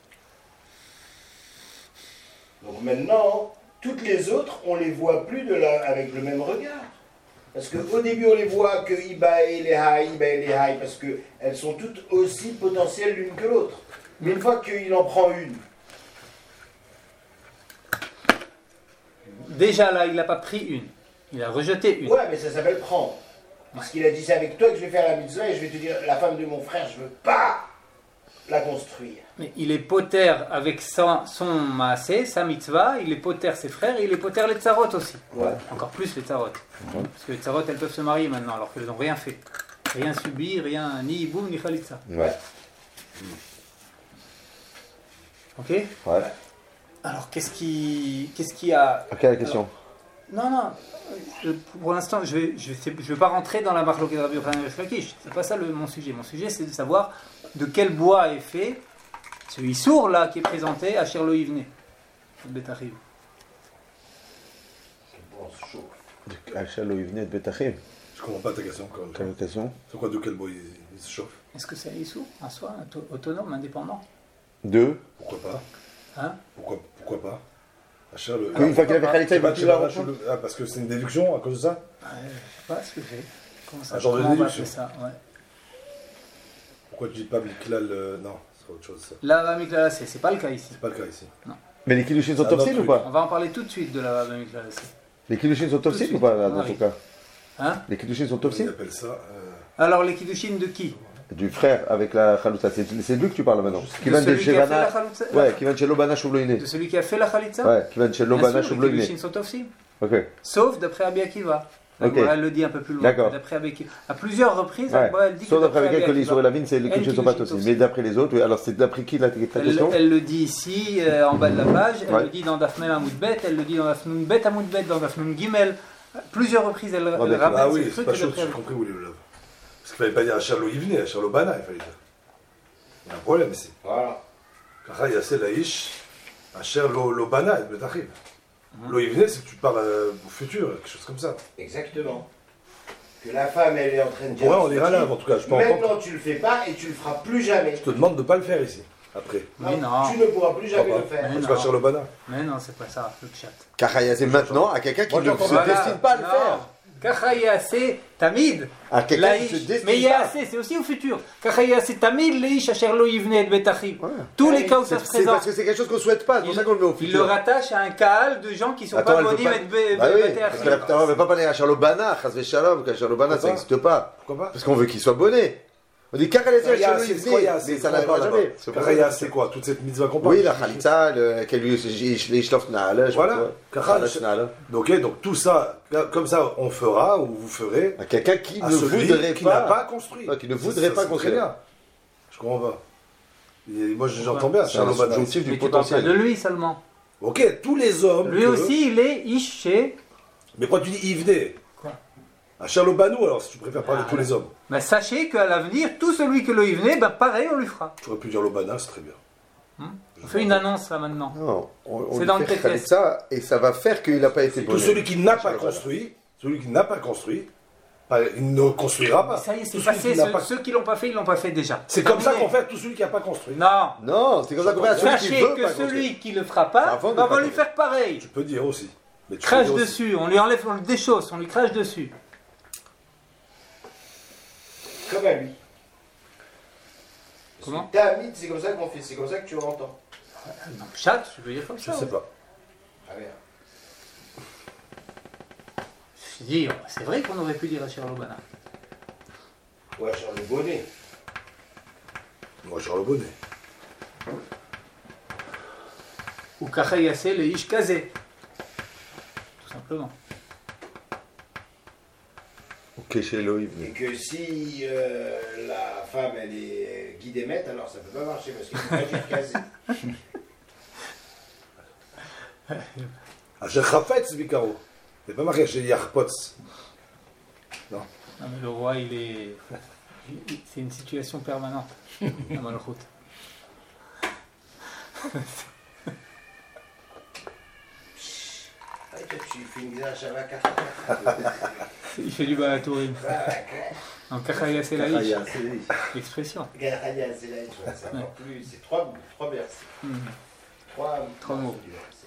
Donc maintenant, toutes les autres, on les voit plus de la, avec le même regard. Parce qu'au début, on les voit que Iba et les Haï, Iba et les Haï, parce qu'elles sont toutes aussi potentielles l'une que l'autre. Mais une fois qu'il en prend une, Déjà là, il n'a pas pris une. Il a rejeté une. ouais, mais ça s'appelle prendre. Parce qu'il a dit, c'est avec toi que je vais faire la mitzvah et je vais te dire, la femme de mon frère, je veux pas la construire. Mais il est poter avec son, son maasé, sa mitzvah, il est poter ses frères et il est poter les tsarot aussi. Ouais. Encore plus les tsarot. Parce que les tsarot, elles peuvent se marier maintenant alors qu'elles n'ont rien fait. Rien subi, rien, ni hiboum, ni khalitsa. Ouais. Ok? Ouais. Alors qu'est-ce qui, qu'est-ce qui a... Ok, la question. Non, non. euh, Pour l'instant, je ne vais, je vais, je vais pas rentrer dans la marloquette de Rabbi Yochanan et Resh Lakish. C'est pas ça le, mon sujet. Mon sujet, c'est de savoir de quel bois est fait ce issour là qui est présenté à Sherlo Ivne. Betachim. Bon, c'est chaud. Achalo, il venait de Betachim. Je comprends pas ta question encore. une fois. Quelle question? C'est quoi, de quel bois il, il se chauffe? Est-ce que c'est un issour en soi, auto- autonome, indépendant? Deux. Pourquoi pas? Hein? Pourquoi, pourquoi pas? Achar le. Une fois qu'il avait Khalitsa, il Bah, va tu plus vas la lâcher reprendre. le- Ah, parce que c'est une déduction à cause de ça? Ouais, je sais pas ce que c'est. Comment ça Un genre de comment on va déduction. appeler ça? Ouais. Pourquoi tu dis pas Miklal euh, Non, c'est autre chose ça. La Vamikla, c'est c'est pas le cas ici. C'est pas le cas ici. Mais les Kiddushin sont C'est un autre topsil ou truc. pas? On va en parler tout de suite de la Vamikla. Les Kiddushin sont Tout de topsil suite, ou pas là, on dans ton arrive. cas? Hein? Les Kiddushin sont Ils topsil? appellent ça. euh, Alors les Kiddushin de qui? Du frère avec la Chalouta. C'est c'est de lui que tu parles maintenant. Qui De vient de celui chez qui a fait la Vana. Chaloutza? Ouais, qui vient de chez Lobana Choubloiné. De celui qui a fait la Khalitsa? Ouais, qui vient de chez Bien Lobana sûr, les Choubloiné. Kiddushin sont aussi. Ok. Sauf d'après Rabbi Akiva. La Ok. Gemara, elle le dit un peu plus loin. D'accord. D'après Rabbi Akiva. À plusieurs reprises, la Ouais. Gemara, elle dit Sauf que d'après d'après avec Rabbi elle, sur Akiva. la vigne, c'est les Elle, Kiddushin sont pas Kiddushin topsil. sont Mais d'après les autres, oui. Alors c'est d'après qui la ta Elle, question? elle le dit ici, euh, en bas de la page, elle Ouais. le dit dans Dafmem Amoudbet, elle le dit dans Dafnun Bet Amoudbet, dans Dafnun Gimel. Plusieurs reprises, elle, elle d'accord. ramène Ah ce oui, c'est truc pas que chaud, d'après- j'ai compris où il est le love. Parce qu'il fallait pas dire Achar lo Yivne, Achar lo Bana, il fallait dire. Il y a un problème ici. Voilà. Car il y a celle Aïch, Achar lo lo Bana, et Betachim. Lo Yivne, c'est que tu parles euh, au futur, quelque chose comme ça. Exactement. que la femme elle est en train de dire. Ouais, on ira là, en tout cas, je peux Maintenant entendre. tu le fais pas et tu le feras plus jamais. Je te demande de ne pas le faire ici, après. Mais non. Tu ne pourras plus jamais Ah, le faire. Mais Parce non. qu'à Charlobana. Mais non, c'est pas ça, le chat. Kachayasé maintenant à quelqu'un qui Moi, ne j'entends se pas. destine pas à le Non. faire. Kachayasé tamid. À quelqu'un qui ne se Laïch. destine Mais il y a pas. assez, c'est aussi au futur. Kachayasé tamid, leish asher lo yivne et betachim. Ouais. Tous les cas où ça C'est se c'est présente. parce que c'est quelque chose qu'on souhaite pas, c'est pour Il, ça qu'on le met au il futur. le rattache à un kahal de gens qui sont Attends, pas elle veut bonim pas- et be- Bah be- oui, betachim. parce que la putain, on ne veut pas parler à Charlobana, Chazvé Shalom, qu'à Charlobana ça Pourquoi n'existe pas. Pourquoi pas Parce qu'on veut qu'il soit bonnet. On dit Kachayasé Karaya, Shalom c'est quoi, Yivne, c'est mais ça quoi n'arrivera là-bas jamais. C'est pour ça Karaya, que- c'est quoi? Toute cette mitzvah qu'on parle. Oui, la Khalitza, le- qu'elle lui, les Shlof Naala, je Voilà. crois. Karaya, Khalitza Naala. Ok, donc tout ça, comme ça, on fera, ou vous ferez, À quelqu'un qui à ne celui voudrait qui n'a pas pas. construit. Ouais, qui ne Ça, voudrait ça, pas c'est construire. très bien. Je comprends pas. Et moi, j'entends bien, C'est un Charlobana. subjonctif Mais du tu parles pas de potentiel. lui seulement. Ok, tous les hommes. Lui que- aussi, il est Ishe. Mais quand tu dis Yvenet, Quoi à Charlobanou, alors, si tu préfères parler de Ah, tous les hommes, Ben, sachez qu'à l'avenir, tout celui que le Yivne, ben pareil, on lui fera. tu aurais pu dire Lobana, c'est très bien. On fait une annonce là maintenant. Non, on, on C'est lui dans le fait T T S. Khalitza et ça va faire qu'il n'a pas été Tout bonnet. celui qui n'a pas Charlobana. construit, celui qui n'a pas construit, pas- il ne construira pas. Ça y est, c'est Tout celui passé. qui n'a Ceux, pas- ceux qui l'ont pas fait, ils l'ont pas fait déjà. C'est comme ça terminé. qu'on fait avec tout celui qui n'a pas construit. Non. Non, c'est comme ça qu'on fait à celui qui Sachez veut que pas celui construire. qui le fera pas, Avant de ben, on pas va lui construire. faire pareil. Tu peux dire aussi. Mais tu peux Crache dire aussi. dessus, on lui enlève, on le déchausse, on lui crache dessus. Comme à lui. Comment T'as un mythe, c'est comme ça qu'on fait, c'est comme ça que tu entends. Non, chat, je veux dire comme Je ça. sais pas. Ah merde. Je dis, c'est vrai qu'on aurait pu dire à Charlobana. Ouais, Charles le bonnet. Moi, Charles Bonnet. Ou Kachayase le Ish Kazé. Tout simplement. Ok, chez Elohim. Et que si euh, la femme elle est guidémette, alors ça peut pas marcher parce qu'elle peut pas dire casé. Ah, j'ai Chafetz, Bicaro. C'est pas marqué chez Yarpotz. Non, mais le roi, il est. il- C'est une situation permanente. La Malchut. Ah, toi, tu fais une guisa Shavaka. Il fait du balatourim. En Kachayase la Ish. Kachaya, c'est lui. L'expression. Garaya, c'est là, tu vois, c'est encore plus. C'est trois, trois versets. Mhm. Trois, Trois mots. du verset.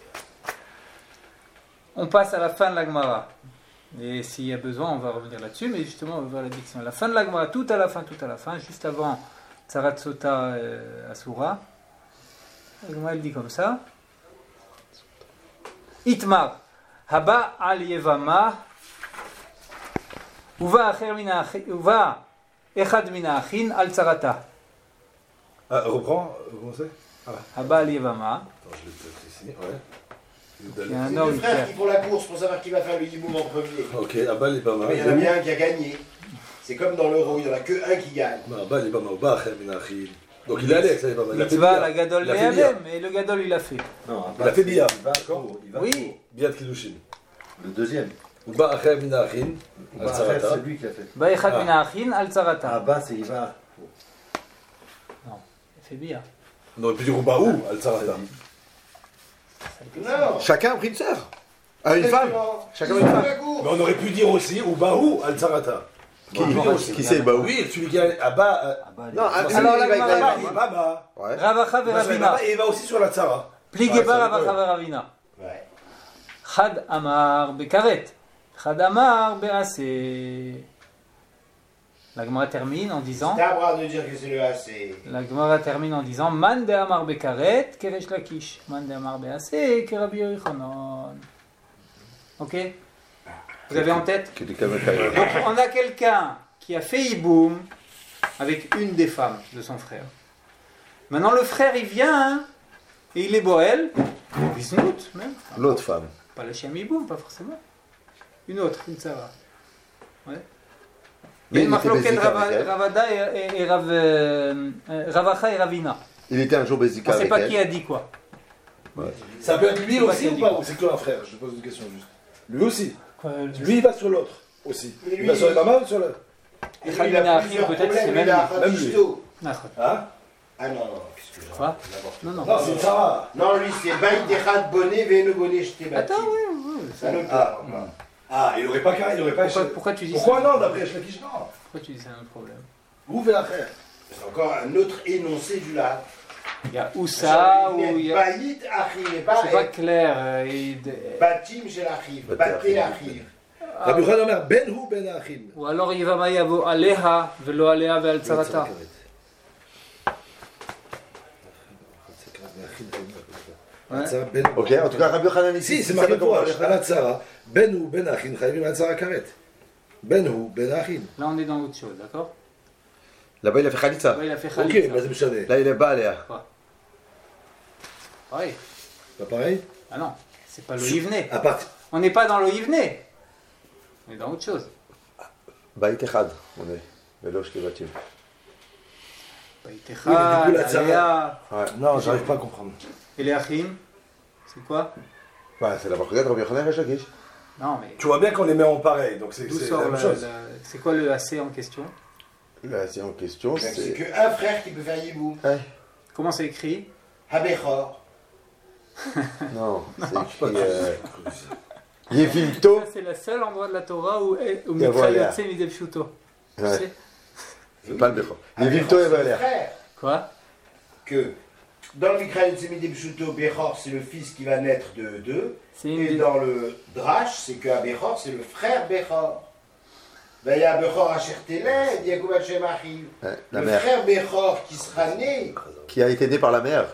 On passe à la fin de la Gemara. Et s'il y a besoin, on va revenir là-dessus, mais justement, on va voir la diction. La fin de la Gemara, tout à la fin, tout à la fin, juste avant Tsarat Sota euh, Asura. La Gemara, elle dit comme ça. Itmar, Haba al Yevama, Uva acher mina achin, Uva echad mina achin al Tsarata. Ah, reprends, euh, comment c'est Haba al Yevama. Attends, je l'ai peut-être ici. Ouais. Il y a un C'est homme deux qui a- frères qui font la course pour savoir qui va faire le hiboum en premier. Ok, Abba, il est pas mal. Mais il y en a bien un qui a gagné. C'est comme dans l'euro, il n'y en a que un qui gagne. Non, Abba, il est pas mal. Bah, Minachil. Donc il est allé avec ça, il est pas mal. Il a fait Mitzvah, Bia. la Gadol Il a fait Bia. Me'amem, et le Gadol, il a fait. Non, Il a fait Bia. Il va D'accord. pour- il va Oui. Bia de Kiddushin. pour Le deuxième. Uba Acher Minachin. Bah, Al après, Sarata. c'est lui qui a fait. Ba echad Ah. mina achin al Tsarata. Ah, bas, c'est il va. Il fait bien. On aurait pu dire Uba où Al Sarata. Non. Chacun a pris une sœur. Ah, une femme. Chacun Ils une font femme. la course. Mais on aurait pu dire aussi Uba où Al Sarata. Qui, On aurait pu dire aussi. qui c'est Baou? Oui, celui qui est Abba. euh, Ah, bah, Non, les- ah, lui, Alors, il la va avec Gemara, la- Baba, il est Baba. Ouais. Ravacha Il va sur les veravina. Baba et il va aussi sur la Tzara. Pligeba Ah, ça, ravacha ouais. veravina. Ouais. Chad amar bekaret. Chad amar bease. La Gemara termine en disant. C'est un bras de dire que c'est le A C. La Gemara termine en disant Man de amar bekaret keresh lakish. Man de amar bease kerabi yochanan. Ok? Vous avez en tête? Que du Kamakaï. Donc on a quelqu'un qui a fait Iboum avec une des femmes de son frère. Maintenant le frère il vient hein, et il est Boël, Bisnout même. L'autre femme. Pas la Shem Iboum, pas forcément. Une autre, une Sarah. Ouais. Mais Et il était Marloken Bézika avec elle. Ravada et, et, et Rav, euh, euh, Ravacha et Ravina. Il était un jour On Bézika ne sait avec pas elle. qui a dit quoi. Ça peut être lui Je sais pas aussi qui a ou dit pas quoi. Ou c'est que un frère Je pose une question juste. Lui aussi. Quoi, le- Lui, il va sur l'autre aussi. Mais Il lui, va sur les mamas ou sur l'autre Et lui, Khalil il a Nahim, plusieurs peut-être, c'est problèmes, même il a lui. Même lui. Radisto. Nachot. Hein Ah non, non, qu'est-ce que j'ai Quoi n'importe Non, non. Non, c'est une Sarah. Non, lui, c'est Baït Echad Bonnet, Veno Bonnet, Jeté Attends, Bati. oui, oui. Ça ne peut Ah. pas. Ah, il n'aurait pas qu'un, il n'aurait pas... Pourquoi, pourquoi tu dis Pourquoi ça non, d'après Lakish, non. Pourquoi tu dis c'est un problème? Où vers frère? C'est encore un autre énoncé du lac. Il y a où ça, ou il y a... Baït Achiv, et pas C'est pas clair. euh, il- Batim Shel Achiv, Baté Achiv. Rabbi Yochanan אומר, בן הוא בן האחים. Ou alors il va yavo aleha velo aleha ve'al tzarata. הצהרה בן הוא. אוקיי, en tout cas, Rabbi Yochanan ici, Si, c'est ça marqué va comment מפורש, על הצהרה, בן הוא בן האחים, חייבים על הצהרה כרת. בן הוא בן האחים. Là on est dans autre chose, d'accord? Là-bas, il a fait Khalitza. Là il a fait אוקיי, Khalitza. מה זה משנה? Là, il est bas, Léa. Oui. pas pareil? Ah non, c'est pas le Yivné. À partir. On n'est pas dans le Yivné. On est dans autre chose. Baït Echad, on est. Velosh Kevatim. Baït Oui, mais du coup, la Echad, tzara- Aléa, Non, j'arrive pas à comprendre. et les Achim, c'est quoi? Ouais, c'est la marque de Rabbi Yochanan et Lakish. Non mais Tu vois bien qu'on les met en pareil, donc c'est d'où c'est sort la même la- chose. la- c'est quoi le A C en question? Là, c'est en question, C'est c'est. qu'un frère qui peut faire Yibou. Ouais. Comment c'est écrit? Habechor. Non, c'est écrit. euh, Yevimto. Ça c'est le seul endroit de la Torah où où Et voilà. Mikra Yotze Midei Pshuto. Tu Ouais, sais? c'est pas le Bechor. Yevimto et C'est le Valer. frère. Quoi? Que dans le Mikra Yotzemide Pshuto, Bechor c'est le fils qui va naître de deux. C'est Et une... dans le Drash, c'est que Abechor c'est le frère Bechor. Ben, il y a Bechor Asher Teled, Yaakov Hashem Achiv. Ouais, la Le mère. frère Bechor qui sera né. Qui a été né par la mère.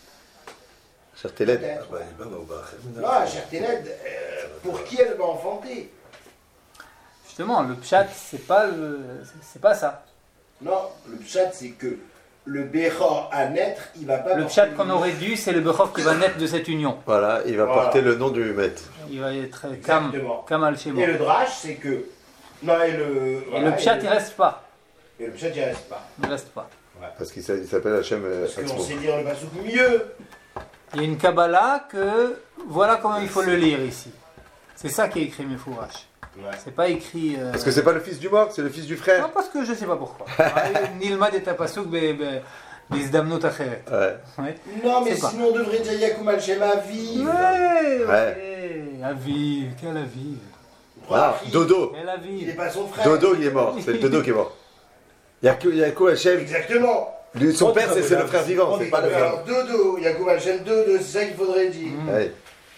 Cher Teled. Ah bah, il est bien, bah, bah, Non, Asher Teled, euh, pour qui elle va enfanter? Justement, le Pshat, c'est pas le... c'est pas ça. Non, le Pshat c'est que le Bechor à naître, il va pas. Le porter Pshat qu'on aurait dû, c'est le Bechor qui va naître de cette union. Voilà, il va Voilà. porter le nom du maître. Il va être Kam, Exactement. Kamal Shemo. Et le Drash c'est que. Non, et le. Et voilà, le Pshat, et il reste pas. Et le Pshat il reste pas. Il reste pas. Parce qu'il s'a- il s'appelle Hachem euh, Parce qu'on Atzmo. sait lire le Passouk mieux. Il y a une Kabbalah que voilà comment il faut le lire ici. C'est ça qui est écrit Mefourash. Ouais. C'est pas écrit. euh, Parce que c'est pas le fils du mort, c'est le fils du Non, frère. parce que je sais pas pourquoi. Nilmad et Tapasuk Bezdamnot Acheret. Ouais. Ouais. Non, mais C'est pas. sinon on devrait dire Yakoum Al-Shem Aviv. Ouais, Ouais. ouais. Aviv, quel Aviv. Ah, Dodo. Quel Il n'est Aviv. pas son frère. Dodo, il est mort. C'est le Dodo qui est mort. Yakou Yakou Hachem. Exactement. Lui, son père, c'est c'est le frère vivant, c'est pas le frère. Alors Dodo, Yakoum Al-Shem Dodo, c'est ça qu'il faudrait dire. Mm. Ouais.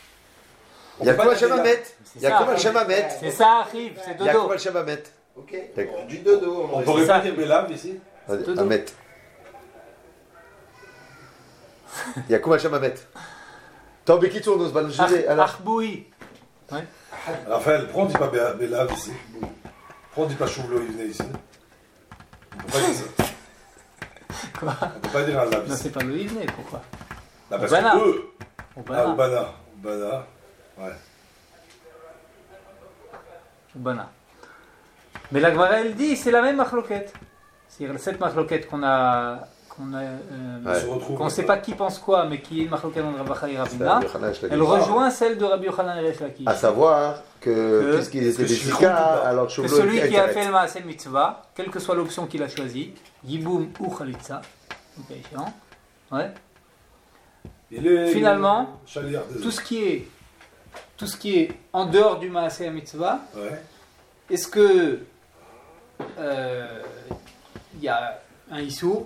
On peut Yakou pas Hachem dire- Hamet. C'est Yakou ça. Hachem Hamet. C'est ça, arrive, c'est Yakou Dodo. Hachem Hamet. Ok. D'accord. Du Dodo. On On peut aurait- ça. répéter Bélam ici. Dodo. Hamet. Yakou Hachem Hamet. Tant Bekitsour, nous va nous juger. Alors, Arboui. Raphaël, prends, dis pas Bé- Bélam ici. Prends, dis pas Chouvlo, il venait ici. On peut pas dire ça. Quoi? On peut pas dire un lab Non, ici. c'est pas le Yvné, pourquoi? Là, parce Bana. que eux. Au Ah, Bana. ou Bana. Bana. Ouais. Au Bana. Mais la Gemara, elle dit, c'est la même machloquette. C'est cette machloquette qu'on a. qu'on a. euh, On Ouais. se retrouve. qu'on ne sait pas qui pense quoi, mais qui est une machloquette entre Rav Acha et c'est Ravina. Rabbi Yochanan et Lakish. Elle rejoint celle de Rabbi Yochanan et Resh Lakish. À savoir que, Que- puisqu'ils étaient que des Shirou, Zika, pas. alors Que Chouvlo celui et qui a Keret. fait le Maaseh Mitzvah, quelle que soit l'option qu'il a choisie, Yiboum ou Khalitza, ok, échéant, ouais. Il est. Finalement, Chaliard, désolé. Tout ce qui est, tout ce qui est en dehors du Maaseh Mitzvah, Ouais. est-ce que euh, il y a un Issour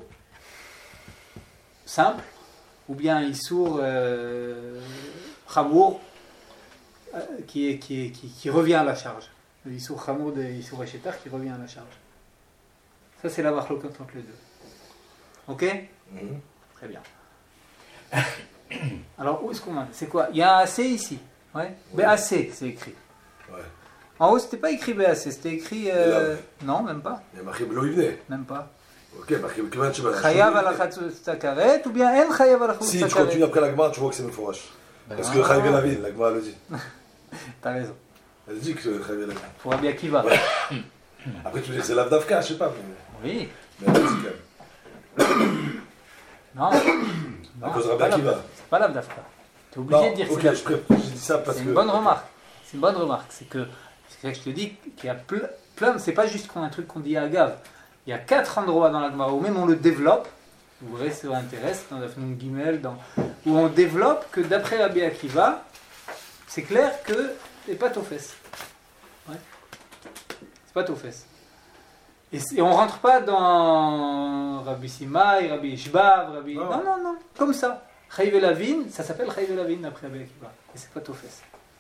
simple ou bien un Issour euh, Chamour euh, qui, est, qui, est, qui, qui revient à la charge? Le Issour Chamour de Issour Echetar qui revient à la charge. Ça, c'est la marloquette entre les deux. Ok? Mhm. Très bien. Alors, où est-ce qu'on va? C'est quoi? Il y a un A C ici. Ouais. B A C, c'est écrit. Ouais. En haut, c'était pas écrit B A C, c'était écrit. euh, Non, même pas. Il y a marqué Blo, il venait. Même pas. Ok, marqué Kevin Chebala. Chayav al Takaret ou bien En Chayav al Si tu continues après la Gemara, tu vois que c'est Mefourash. Parce que Ah. Chayav la ville, la Gemara le dit. T'as raison. Elle dit que Chayav la ville. Pour Rabbi Akiva. Ouais. Après, tu me dis que c'est l'Avdavka, je sais pas. Mais Oui. mais elle dit quand même. Non. À Non, cause de c'est Rabbi pas Akiva. l'Avdavka. C'est pas l'Avdavka. T'es obligé Non, de dire que ok, c'est je l'Avdavka. préfère. J'ai dit ça parce C'est que. une bonne remarque. C'est une bonne remarque. C'est que, c'est que je te dis qu'il y a ple- plein. C'est pas juste qu'on a un truc qu'on dit à Agav. Il y a quatre endroits dans la Gemara où même on le développe. Vous verrez, ça vous intéresse, dans la Fnun Gimel, dans, où on développe que d'après Rabbi Akiva, c'est clair que c'est pas Tofes. Ouais. C'est pas Tofes. Et, et on rentre pas dans Rabbi Simai, Rabbi Ishbav, Rabbi... Non. Non, non, non, comme ça. Chayve Lavin, ça s'appelle Chayve Lavin après Rabbi Akiva. Et c'est pas Tofes.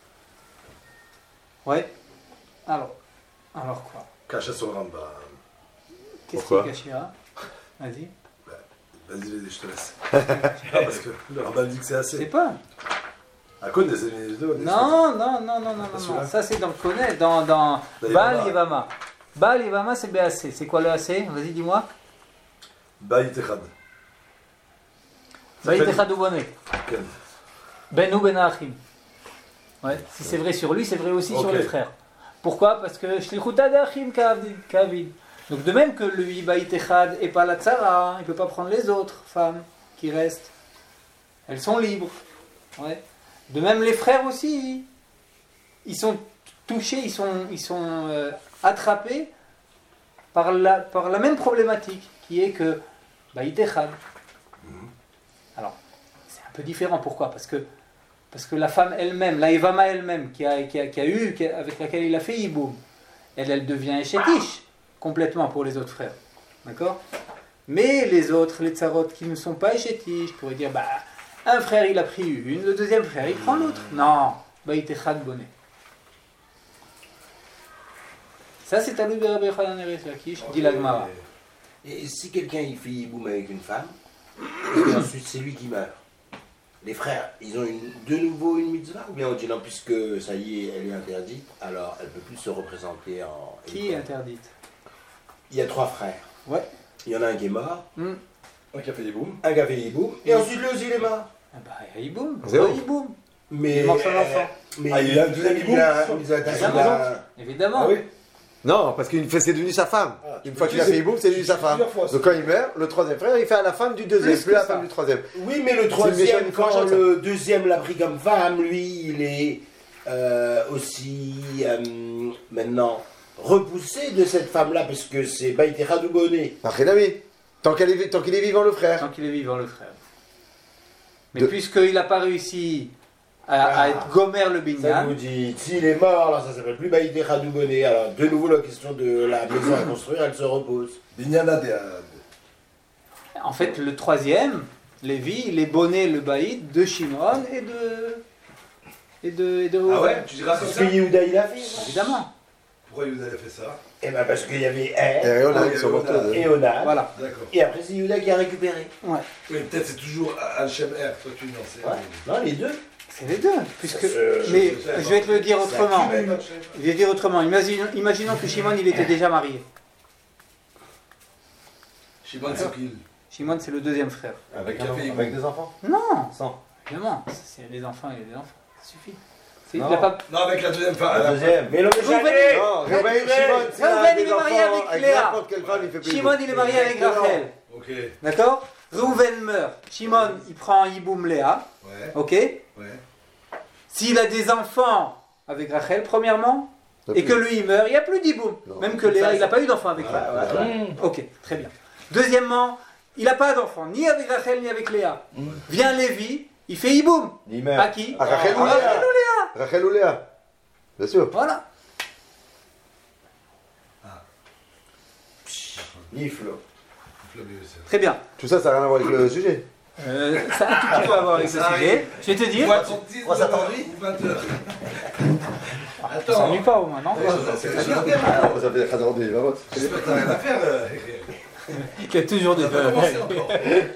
Ouais. Alors, alors quoi? Cacha sur le Rambam. Qu'est-ce qui Pourquoi est caché là? Vas-y. Vas-y, vas-y, je te laisse. Ah, parce que le Rambam dit que c'est C'est assez. pas. À cause des ennemis des deux. Non, non, non, non, non, non, celui-là. non. Ça c'est dans le Konet, dans, dans Dans Baal Yevama. Yevama. Baal Yevama c'est B A C. C'est quoi le A C? Vas-y, dis-moi. Baït Echad. Baït s'appelle- Echad Uboné. Ken. Benou Ben Achim. Ouais, si c'est vrai sur lui, c'est vrai aussi sur Ok. les frères. Pourquoi? Parce que Shlichuta d'Achim Kavid. Donc de même que lui, Baït Echad, et pas la Tzara, il ne peut pas prendre les autres femmes qui restent. Elles sont libres. Ouais. De même les frères aussi, ils sont touchés, ils sont, ils sont euh, attrapés par la, par la même problématique, qui est que Baït Echad. Alors, c'est un peu différent. Pourquoi? Parce que Parce que la femme elle-même, la Evama elle-même, qui a, qui a, qui a eu, qui a- avec laquelle il a fait Yiboum, elle, elle devient échétiche complètement pour les autres frères. D'accord? Mais les autres, les tsarot qui ne sont pas échétiches, pourraient dire, bah, un frère il a pris une, le deuxième frère il prend l'autre. Non, bah il était chad bonnet. Ça c'est à lui de Rabbi Yochanan Eretz Lakish, dit la Gemara. Et si quelqu'un il fait Yiboum avec une femme, et ensuite c'est lui qui meurt, les frères, ils ont une, de nouveau une mitzvah? Ou bien on dit non, puisque ça y est, elle est interdite, alors elle ne peut plus se représenter en... Qui est interdite? Il y a trois frères. Ouais. Il y en a un qui est mort, Hmm. Un qui a fait des booms. un qui a fait Yiboum, et ensuite lui aussi il est mort. Ah bah il y a Yiboum, Zéro. pourquoi Yiboum? Mais... Il manque son enfant. Mais Ah, il a un deuxième il a Yiboum? il a- il a- Évidemment. il a- Évidemment. Ah oui. Non, parce qu'une fois c'est devenu sa femme. Ah, tu Une peux fois qu'il a utiliser fait Yiboum, c'est devenu sa femme. plusieurs fois, ça. Donc quand il meurt, le troisième frère, il fait à la femme du deuxième, Plus plus que la ça. femme du troisième. Oui, mais le méchant, troisième, une quand franchise, ça. le deuxième l'a pris comme femme, lui, il est euh, aussi euh, maintenant repoussé de cette femme-là, parce que c'est Baïté Radouboné. Après la vie. Tant qu'elle est, tant qu'il est vivant, le frère. Tant qu'il est vivant, le frère. Mais De- puisqu'il n'a pas réussi à, à Ah. être Gomer le Ça Binyan, vous dit, s'il est mort, alors ça s'appelle plus Baïté Radouboné. Alors, de nouveau, la question de la maison à construire, elle se repose. Binyana de. en fait, le troisième, Lévi, il est bonné le baïd de Shimon et de. et de. et de Ah Reuven. ouais, tu diras C'est comme ce ça. que Yehuda, il a fait. Évidemment. Pourquoi Youda a fait ça? Eh bien, parce qu'il y avait Et Er on a Ah, ils sont et morts on a- tous deux. et Onan. Voilà. D'accord. Et après, c'est Yehuda qui a récupéré. Ouais. Mais peut-être c'est toujours Al-Shem R, toi tu n'en sais Ouais. Non, les deux. C'est les deux. Puisque. Ça se- Mais je sais je vais te le dire Ça autrement. accumule. Je vais dire autrement. Imaginons, imaginons que Shimon, il était déjà marié. Shimon c'est qu'il. Shimon, c'est le deuxième frère. Avec, Qui a un fait enfant- avec des enfants Non, Sans. évidemment. C'est les enfants et les enfants. Ça suffit. C'est- Non. il a pas... Non, avec la deuxième femme. La deuxième. Mais le Reuven, jamais. Non, Reuven, Shimon, s'il a Reuven, il des est marié enfants, avec Léa. n'importe quelle femme, il fait plus. Shimon, il est marié avec Rachel. Ok. D'accord? Reuven meurt. Shimon, il prend Yiboum Léa. Ouais. Ok? Ouais. S'il a des enfants avec Rachel, premièrement, et que lui il meurt, il n'y a plus d'Yiboum. Non. Même que Léa, il n'a pas eu d'enfant avec Ouais, Léa. ouais, ouais. Ok, très bien. Deuxièmement, il n'a pas d'enfant, ni avec Rachel, ni avec Léa. Vient Lévi, il fait Yiboum. Il À meurt. qui? À Rachel ou À Léa Rachel ou Léa. Rachel ou Léa. Bien sûr. Voilà. Niflo. Très bien. Tout ça, ça n'a rien à voir avec le sujet. Euh, ça a un tout petit peu à voir avec ce sujet. Je vais te dire, On s'attendrit ou vingt heures. on s'ennuie pas au moins, non? C'est très bien. Ah, ça fait des radars des varottes. J'espère que t'as rien à faire. euh, Il y a toujours des... On va commencer encore.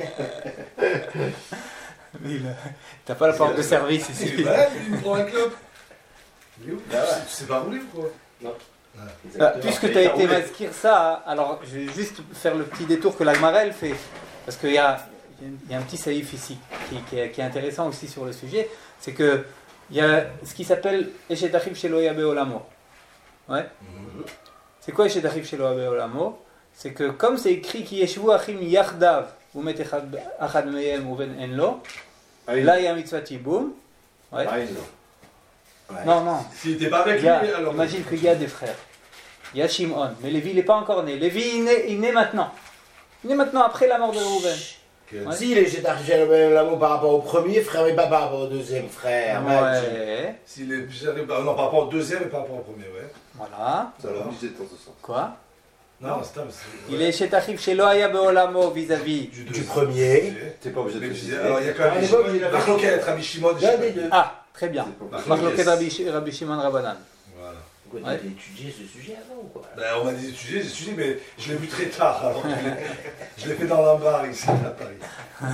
Il- T'as pas la porte de service C'est ici. vrai, il me prend un club. Il est où? Tu sais pas rouler ou quoi? Bah, puisque tu as été masquer ça, alors je vais juste faire le petit détour que l'Agmarel fait. Parce qu'il y a, il y a un petit saïf ici qui, qui, est, qui est intéressant aussi sur le sujet. C'est que il y a ce qui s'appelle Eshetachim Shelo Yabe Olamo. Ouais. C'est quoi Eshetachim Shelo Yabe Olamo? C'est que comme c'est écrit qui Yeshvu Achim Yachdav, ou met Achad Meyem ou Ben Enlo, là il y a mitzvah Tiboum. Ouais. Ah, non. Non, non. S'il était pas avec Il lui, y a- alors. imagine qu'il y a des frères. Il y a Shimon, mais Lévi il n'est pas encore né. Lévi il naît, il naît maintenant. Il naît maintenant après la mort de Reuven. כן. Si les Shetach Shalom Lamo par rapport au premier frère, mais pas par rapport au deuxième frère. Ouais. S'il est, j'arrive- non, par rapport au deuxième et par rapport au premier, ouais. Voilà. Ça va obligé dans ce sens. Quoi? Non, c'est un. c'est- Il ouais. est chez Tachif, chez Loaya Beolamo vis-à-vis. Du, Du deuxième. premier. T'es pas obligé de Mais le je disais, préciser. alors il y a quand Ah, même on est pas Shimon, obligé de- Marloquet, Rabbi Shimon et L'un Shimon. des deux. Ah, très bien. C'est pas obligé. Marloquet Rabbi Rabbi Shimon Rabbanan. Voilà. Pourquoi Ouais. tu as étudié ce sujet avant ou quoi? Ben, on m'a dit étudier, j'ai étudié, mais je l'ai vu très tard. Alors je l'ai- je l'ai fait dans l'embar ici à Paris.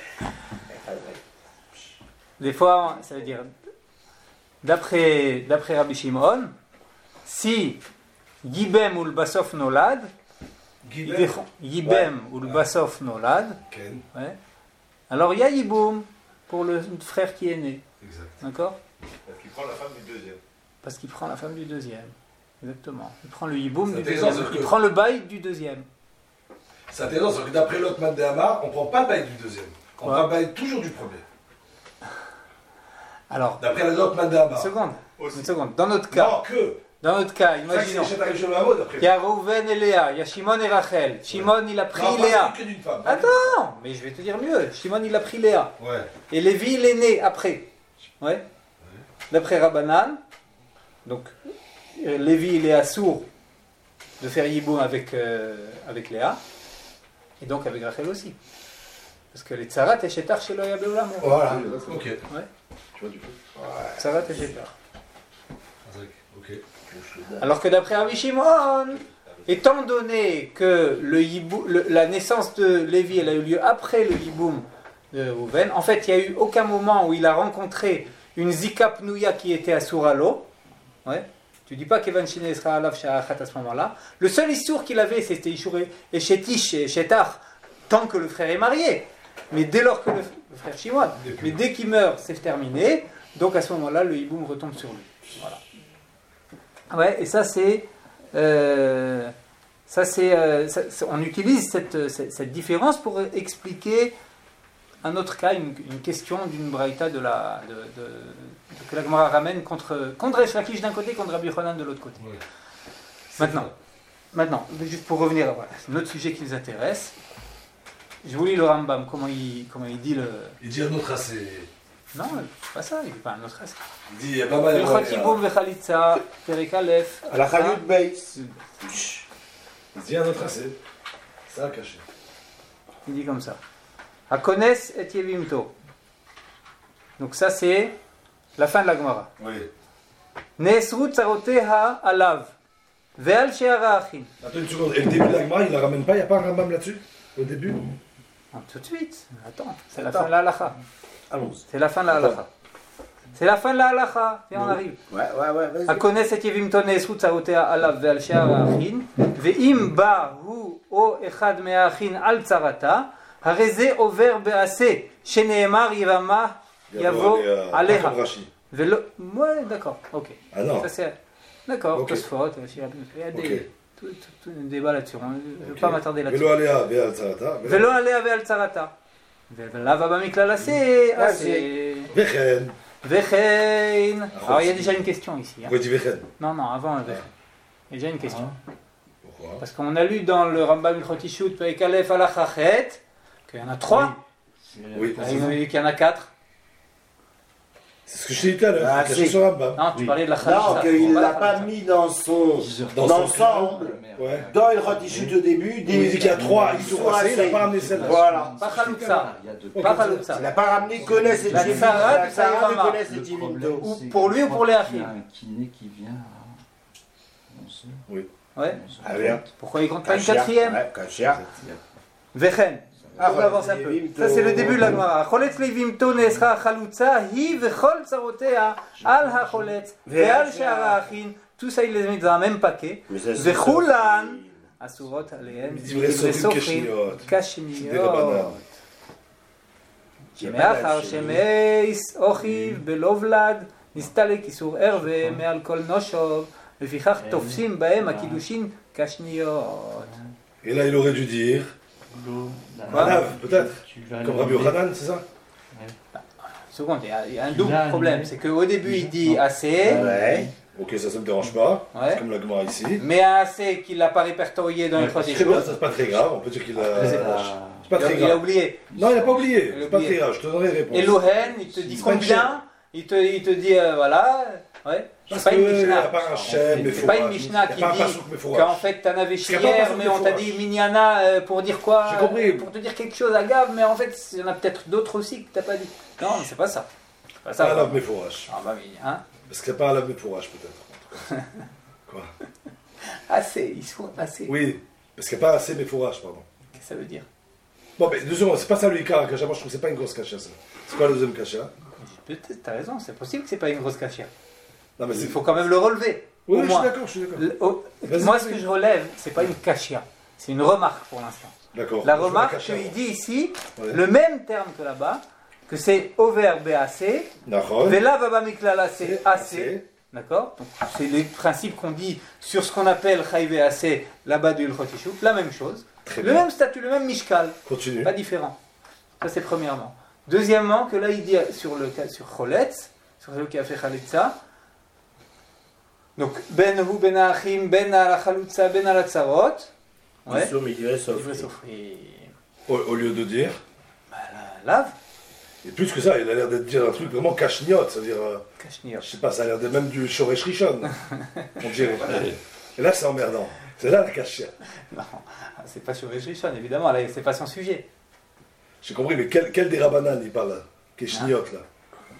Des fois, ça veut dire, d'après, d'après Rabbi Shimon, si Yibem ou le Basof Nolad, Guilhem. Yibem ou le Basof Nolad, Ken. ouais, alors il y a Yiboum pour le frère qui est né. Exact. D'accord? Parce qu'il prend la femme du deuxième. Parce qu'il prend la femme du deuxième. Exactement. Il prend le Yiboum C'est du intéressant, deuxième. parce Il que- prend le bail du deuxième. C'est intéressant, parce que d'après l'autre Man de Hamar, on ne prend pas le bail du deuxième. On Quoi prend le bail toujours du premier. Alors, D'après l'autre Man de une Hamar. seconde. Aussi. Une seconde. Dans notre cas, Non, que. dans notre cas, C'est ça que imaginons. c'est Chet Ariv Shalom Amo, d'après Il y a Rouven et Léa, il y a Shimon et Rachel. Shimon, il a pris Non, pas Léa. que d'une femme. Attends, mais je vais te dire mieux. Shimon, il a pris Léa. Ouais. Et Lévi, il est né après. Ouais. D'après Rabbanan, donc euh, Lévi, il est assourd de faire Yiboum avec, euh, avec Léa. Et donc avec Rachel aussi. Parce que les tsarat et shetar chez Loya Beolamo. Voilà. Ok. Tu vois du coup. Tsarat et shetar. Ok. Alors que d'après Rabbi Shimon, étant donné que le Yibou- le- la naissance de Lévi elle a eu lieu après le Yiboum de Rouven, en fait il n'y a eu aucun moment où il a rencontré une Zika Pnouya qui était à Souralo. Ouais. Tu dis pas qu'Evan Shine sera Alav Sha'achat à ce moment-là. Le seul Issour qu'il avait, c'était Issour et Shetish et Shetar, tant que le frère est marié. Mais dès lors que le, le frère Shimon, mais dès qu'il meurt, c'est terminé. Donc à ce moment-là, le Yiboum retombe sur lui. Voilà. Ouais, et ça c'est, euh, ça c'est, euh, ça- ça- on utilise cette, cette, cette différence pour expliquer un autre cas, une, une question d'une braïta de la, de, de, de- que la Gemara ramène contre contre Resh Lakish d'un côté, contre Rabbi Yochanan de l'autre côté. Ouais. Maintenant, maintenant, juste pour revenir, voilà, c'est un autre sujet qui nous intéresse. Je vous lis le Rambam, comment il, comment il dit le. Il dit un autre assez. Non, c'est pas ça, il dit pas un autre. Il dit il y a pas mal de. Ilchot Yiboum vechalitza, Perek Aleph. À la Chalut Beis. Il dit un autre assez. Ça caché. Il dit comme ça. Hakones et Yevimto. Donc ça c'est la fin de la Gemara. Oui. Nesru tsaroteha alav. Ve'al she'ara achin. Attends une seconde. Et le début de la Gemara, il la ramène pas, il n'y a pas un Rambam là-dessus? Au début? Ah, tout de suite. Attends, c'est la fin de la halacha. Allons-y. C'est la fin de la halacha. C'est la fin de la halacha. Viens, on arrive. Ouais, ouais, ouais, vas-y. Hakones et Yevimto nesru tsaroteha alav ve'al she'ara achin. Ve'im ba hu o echad me'achin al tsarata. הרי זה עובר בעשה, שנאמר יבמה יבוא עליה. ולא... Ouais, d'accord, ok. Ah non. Ça c'est... D'accord, Ok. Tosfot, il y a des, Ok. tout, tout, tout un débat là-dessus, je ne vais pas m'attarder là-dessus. ולא עליה ועל צרתה. ולא עליה ועל צרתה. ולאו הבא מכלל עשה, עשה. וכן. וכן. Alors il y a déjà une question ici. hein. Pourquoi il dit וכן? Non, non, avant le וכן. Il y a déjà une question. Pourquoi? Parce qu'on a lu dans le Rambam Ilchotishut, Perek Aleph Alachachet, qu'il y en a trois. Oui, Ah, il nous dit qu'il y en a quatre. c'est ce que je t'ai dit tout à l'heure. Ah, caché si. sur Rambam. Non, tu Oui. parlais de la Non, Khalitsa. qu'il ne Pas l'a la pas Khalitsa. mis dans son Dans son ensemble. Ouais. Dans il Ratichut au début, Il dit qu'il y a trois, ils sont passés, il n'a pas ramené celle-là. Voilà. Pas Khalitsa. Il y a deux Pas Khalitsa. Il n'a pas ramené connaisse et La Jimmy. Tzara, La Tzara de Tzara. connaisse et Le Jimmy. problème, Ou c'est pour que lui je ou pour crois les qu'il Achim. y a un kiné qui vient à onze heures. Ouais. onze heures Ah, bien. trente. Pourquoi il compte pas une Kachia. quatrième? Ouais, Kachia. Vechen. Ah, On ouais, avance un c'est peu. Vimto. Ça c'est le début de la Gemara. Choletz levimto nesra chalutza hi vechol tsarotea al hacholetz ve'al she'ara achin. Tout ça il les met dans un même paquet. Mais ça, c'est Vechulan asurot alehem Il dit, il reste וסופרים קשניות. קשניות. דרבנן. שמאחר שמייס אוכיב בלא ולד נסתלק איסור ערווה מעל כל נושוב, לפיכך תופסים בהם הקידושין קשניות. Et là, il aurait dû dire L'eau, la Quoi Alav, peut-être. tu vas Comme le Rabbi lever. Yochanan, c'est ça? Seconde, il y a, il y a un Tu double l'as problème, annulé. c'est qu'au début il dit Non. assez, Ouais. Ok, ça, ça me dérange pas. Ouais. C'est comme la Gemara ici. mais un assez qu'il n'a pas répertorié dans les Ouais, trois Très bien, ça c'est pas très grave, on peut dire qu'il Je sais a. pas. La- C'est pas il, a, très il a grave. oublié. Non, il n'a pas oublié. Il a C'est pas oublié. très grave, je te donnerai les réponses. Elohen, il te dit C'est pas une combien, il te, il te dit euh, voilà. Ouais. Parce C'est pas une qu'il n'y Mishnah. a pas un chef, mais C'est pas une Mishnah qui dit qu'en fait t'en avais qu'il y a pas un hier, passouk mais on t'a Mefourash. dit Minyana euh, pour dire quoi J'ai compris. euh, Pour te dire quelque chose à Gav, mais en fait il y en a peut-être d'autres aussi que t'as pas dit. Non, mais c'est pas ça. C'est pas C'est ça. pas un vraiment. lave méfourage. Ah bah oui, hein. Parce qu'il n'y a pas un lave méfourage, peut-être. Quoi? Assez, ils sont assez. Oui, parce qu'il n'y a pas assez méfourage, pardon. Qu'est-ce que ça veut dire? Bon, mais deux secondes, c'est pas ça le Ika, la cacha. Moi, je trouve que c'est pas une grosse cacha, ça. C'est quoi la deuxième cacha? Peut-être, t'as raison, c'est possible que c'est pas une grosse cachère. Non, mais Il c'est. faut quand même le relever. Oui, au oui, je suis moins. d'accord, je suis d'accord. Le- au- Vas-y, Moi, vas-y. ce que je relève, c'est pas une cachia, c'est une remarque pour l'instant. D'accord. La Je vois remarque cacha. qu'il dit ici, Ouais. le même terme que là-bas, que c'est over B A C, D'accord. Vela Baba Miklala c'est C'est A A C, C. d'accord? Donc, c'est les principes qu'on dit sur ce qu'on appelle Chayve A C, là-bas du Ilchotishu, la même chose. Très Le bien. même statut, le même Mishkal, Continue. pas différent. Ça, c'est premièrement. Deuxièmement, que là, il dit sur le cas sur Choletz, sur celui qui a fait Khalitza. Donc, Ben Hu, Ben Achim, Ben Ala Chalutza, Ben Ala Tzarot. Ouais. Ils sont migrés, sauf Livré que- sauf et- Au, au lieu de dire. Bah, la lave, Et plus que ça, il a l'air d'être dire un truc vraiment cache-niote. C'est-à-dire, euh, Kashniot. je sais pas, ça a l'air de même du Shoresh Rishon. On dirait. Et là, c'est emmerdant. C'est là la cache. Non, c'est pas sur Rishon, évidemment, là, c'est pas son sujet. J'ai compris, mais quel, quel des Rabbanan il parle là? Keshniote là.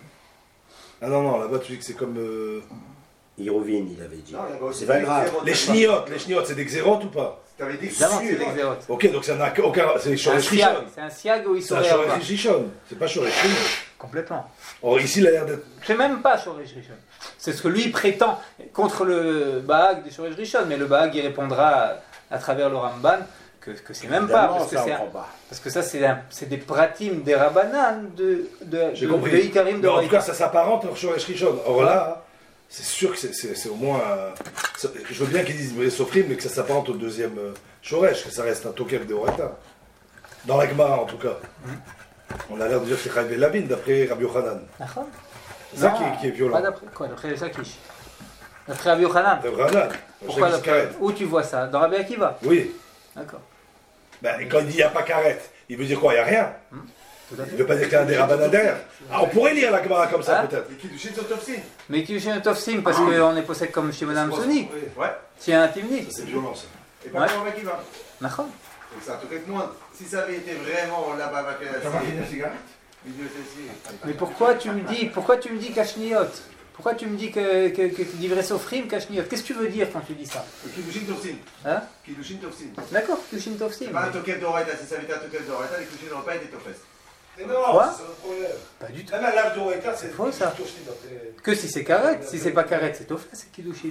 Ah non, non, là-bas tu dis que c'est comme. euh, Irovin, il avait dit. Non, il y avait aussi C'est pas des grave. xérotes. Les chniotes, les chniotes, c'est des xérotes ou pas? T'avais dit que Évidemment, c'est c'est des xérotes. Ok, donc ça n'a aucun. C'est C'est un Shoresh siag, Rishon. c'est un siag où il C'est un saurait avoir. Shoresh Rishon. C'est pas Shoresh Rishon. Complètement. Or ici, il a l'air d'être. C'est même pas Shoresh Rishon. C'est ce que lui prétend contre le Bahag de Shoresh Rishon, mais le Bahag il répondra à, à travers le Ramban que, que c'est même pas, Évidemment, parce que, ça, on c'est un- prend pas. parce que ça c'est un- c'est des pratim, des Rabbanan de, de, J'ai de, compris. de Ikarim de Mais en tout Raïta. cas, ça s'apparente à Shoresh Rishon. Or là, c'est sûr que c'est- c'est c'est au moins. euh, ça- Je veux bien qu'ils disent Bré Sofrim, mais que ça s'apparente au deuxième euh, Shoresh, que ça reste un token de Horeta. Dans la Gemara en tout cas. On a l'air de dire que c'est Chayve Lavin d'après Rabbi Yochanan. D'accord. C'est ça Non, qui est, qui est Pas violent. d'après quoi, d'après les Sakish. D'après Rabbi Yochanan. Rabbi Yochanan. Pourquoi Je sais qu'il d'après carrette. Où tu vois ça? Dans Rabbi Akiva. Oui. D'accord. Ben, et quand il dit il n'y a pas carrette, il veut dire quoi? Il n'y a rien. Tout à Il fait. ne veut pas dire qu'il y a un des rabbins derrière. Ah, on pourrait lire la Gemara comme ça Hein peut-être. Les Kiddushin sont Tofsin. Mais qui est Tovsim parce qu'on est possède comme chez Madame Sonic. Ouais. Tiens, un timni. C'est violent ça. Et pas Ouais. pour qui va. D'accord. Donc ça te moins. Si ça avait été vraiment là-bas avec la cigarette. Mais pourquoi tu me dis, pourquoi tu me dis Kashniot? Pourquoi tu me dis que, que, que, que Divrei Sofrim, Kashniot? Qu'est-ce que tu veux dire quand tu dis ça? Le Kiddushin Tofsin. Hein? Kiddushin Tofsin. D'accord, Kushin Tovsim. C'est pas un token d'Oraita. Si ça avait été un token d'Oraita, les Kiddushin n'auraient pas été Tofes. Mais non, Quoi? c'est un problème. Pas du tout. Même à l'âge de Horeta, c'est faux, ça. c'est- Que si c'est Karet, si c'est pas Karet, c'est Tofes, c'est Kiddushin.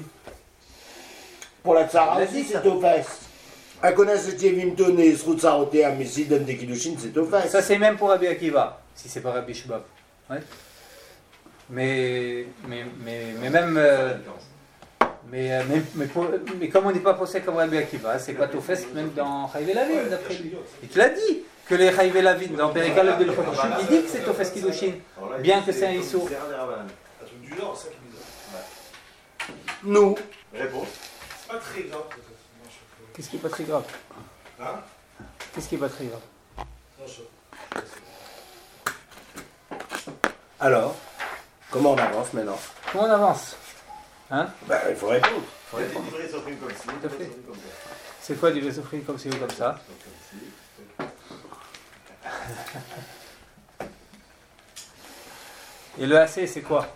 Pour la Tzara Il a aussi, dit ça. c'est au fesses. À connaître ce Vimton et Srutsaroté à Messi, donne des Kiddushin, c'est au fesses. Ça c'est même pour Rabbi Akiva, si c'est pas Rabbi Shubab. Ouais. Mais, mais, mais, mais même. euh, mais, euh, mais, mais, pour- mais comme on n'est pas possède comme Rabbi Akiva, c'est pas Tofes même dans Chayve Lavin d'après lui. Il te l'a dit que les Chayve Lavin dans Perikalev de l'Chotishin, il dit que c'est Tofes Kiddushin. Bien que c'est un Issour. Un truc du Nord, c'est ça qui est bizarre. Nous, Réponse. C'est pas très grave. Qu'est-ce qui est pas très grave? Hein? Qu'est-ce qui est pas très grave? Non, je- alors, comment on avance maintenant? Comment on avance? Hein? Ben, il faut répondre. Il a été livré sur film comme ci. Tout à fait. C'est quoi du Sofrim comme ci ou comme ça? Et le A C, c'est quoi?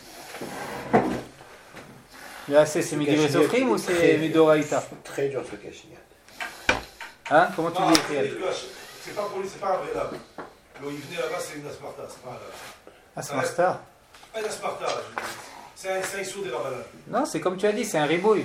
Le A C, c'est Midivrei Sofrim ou c'est Midoraïta? Très dur ce Kashniat. Hein? Comment tu Non, dis, c'est Étienne? c'est pas pour lui, c'est pas un vrai lave. Là où il venait là-bas, c'est une Asparta, c'est pas un lave. Asmarstar? Pas une Asparta, je veux dire. c'est un, c'est un Issour des Rabbanan. Non, c'est comme tu as dit, c'est un ribouille.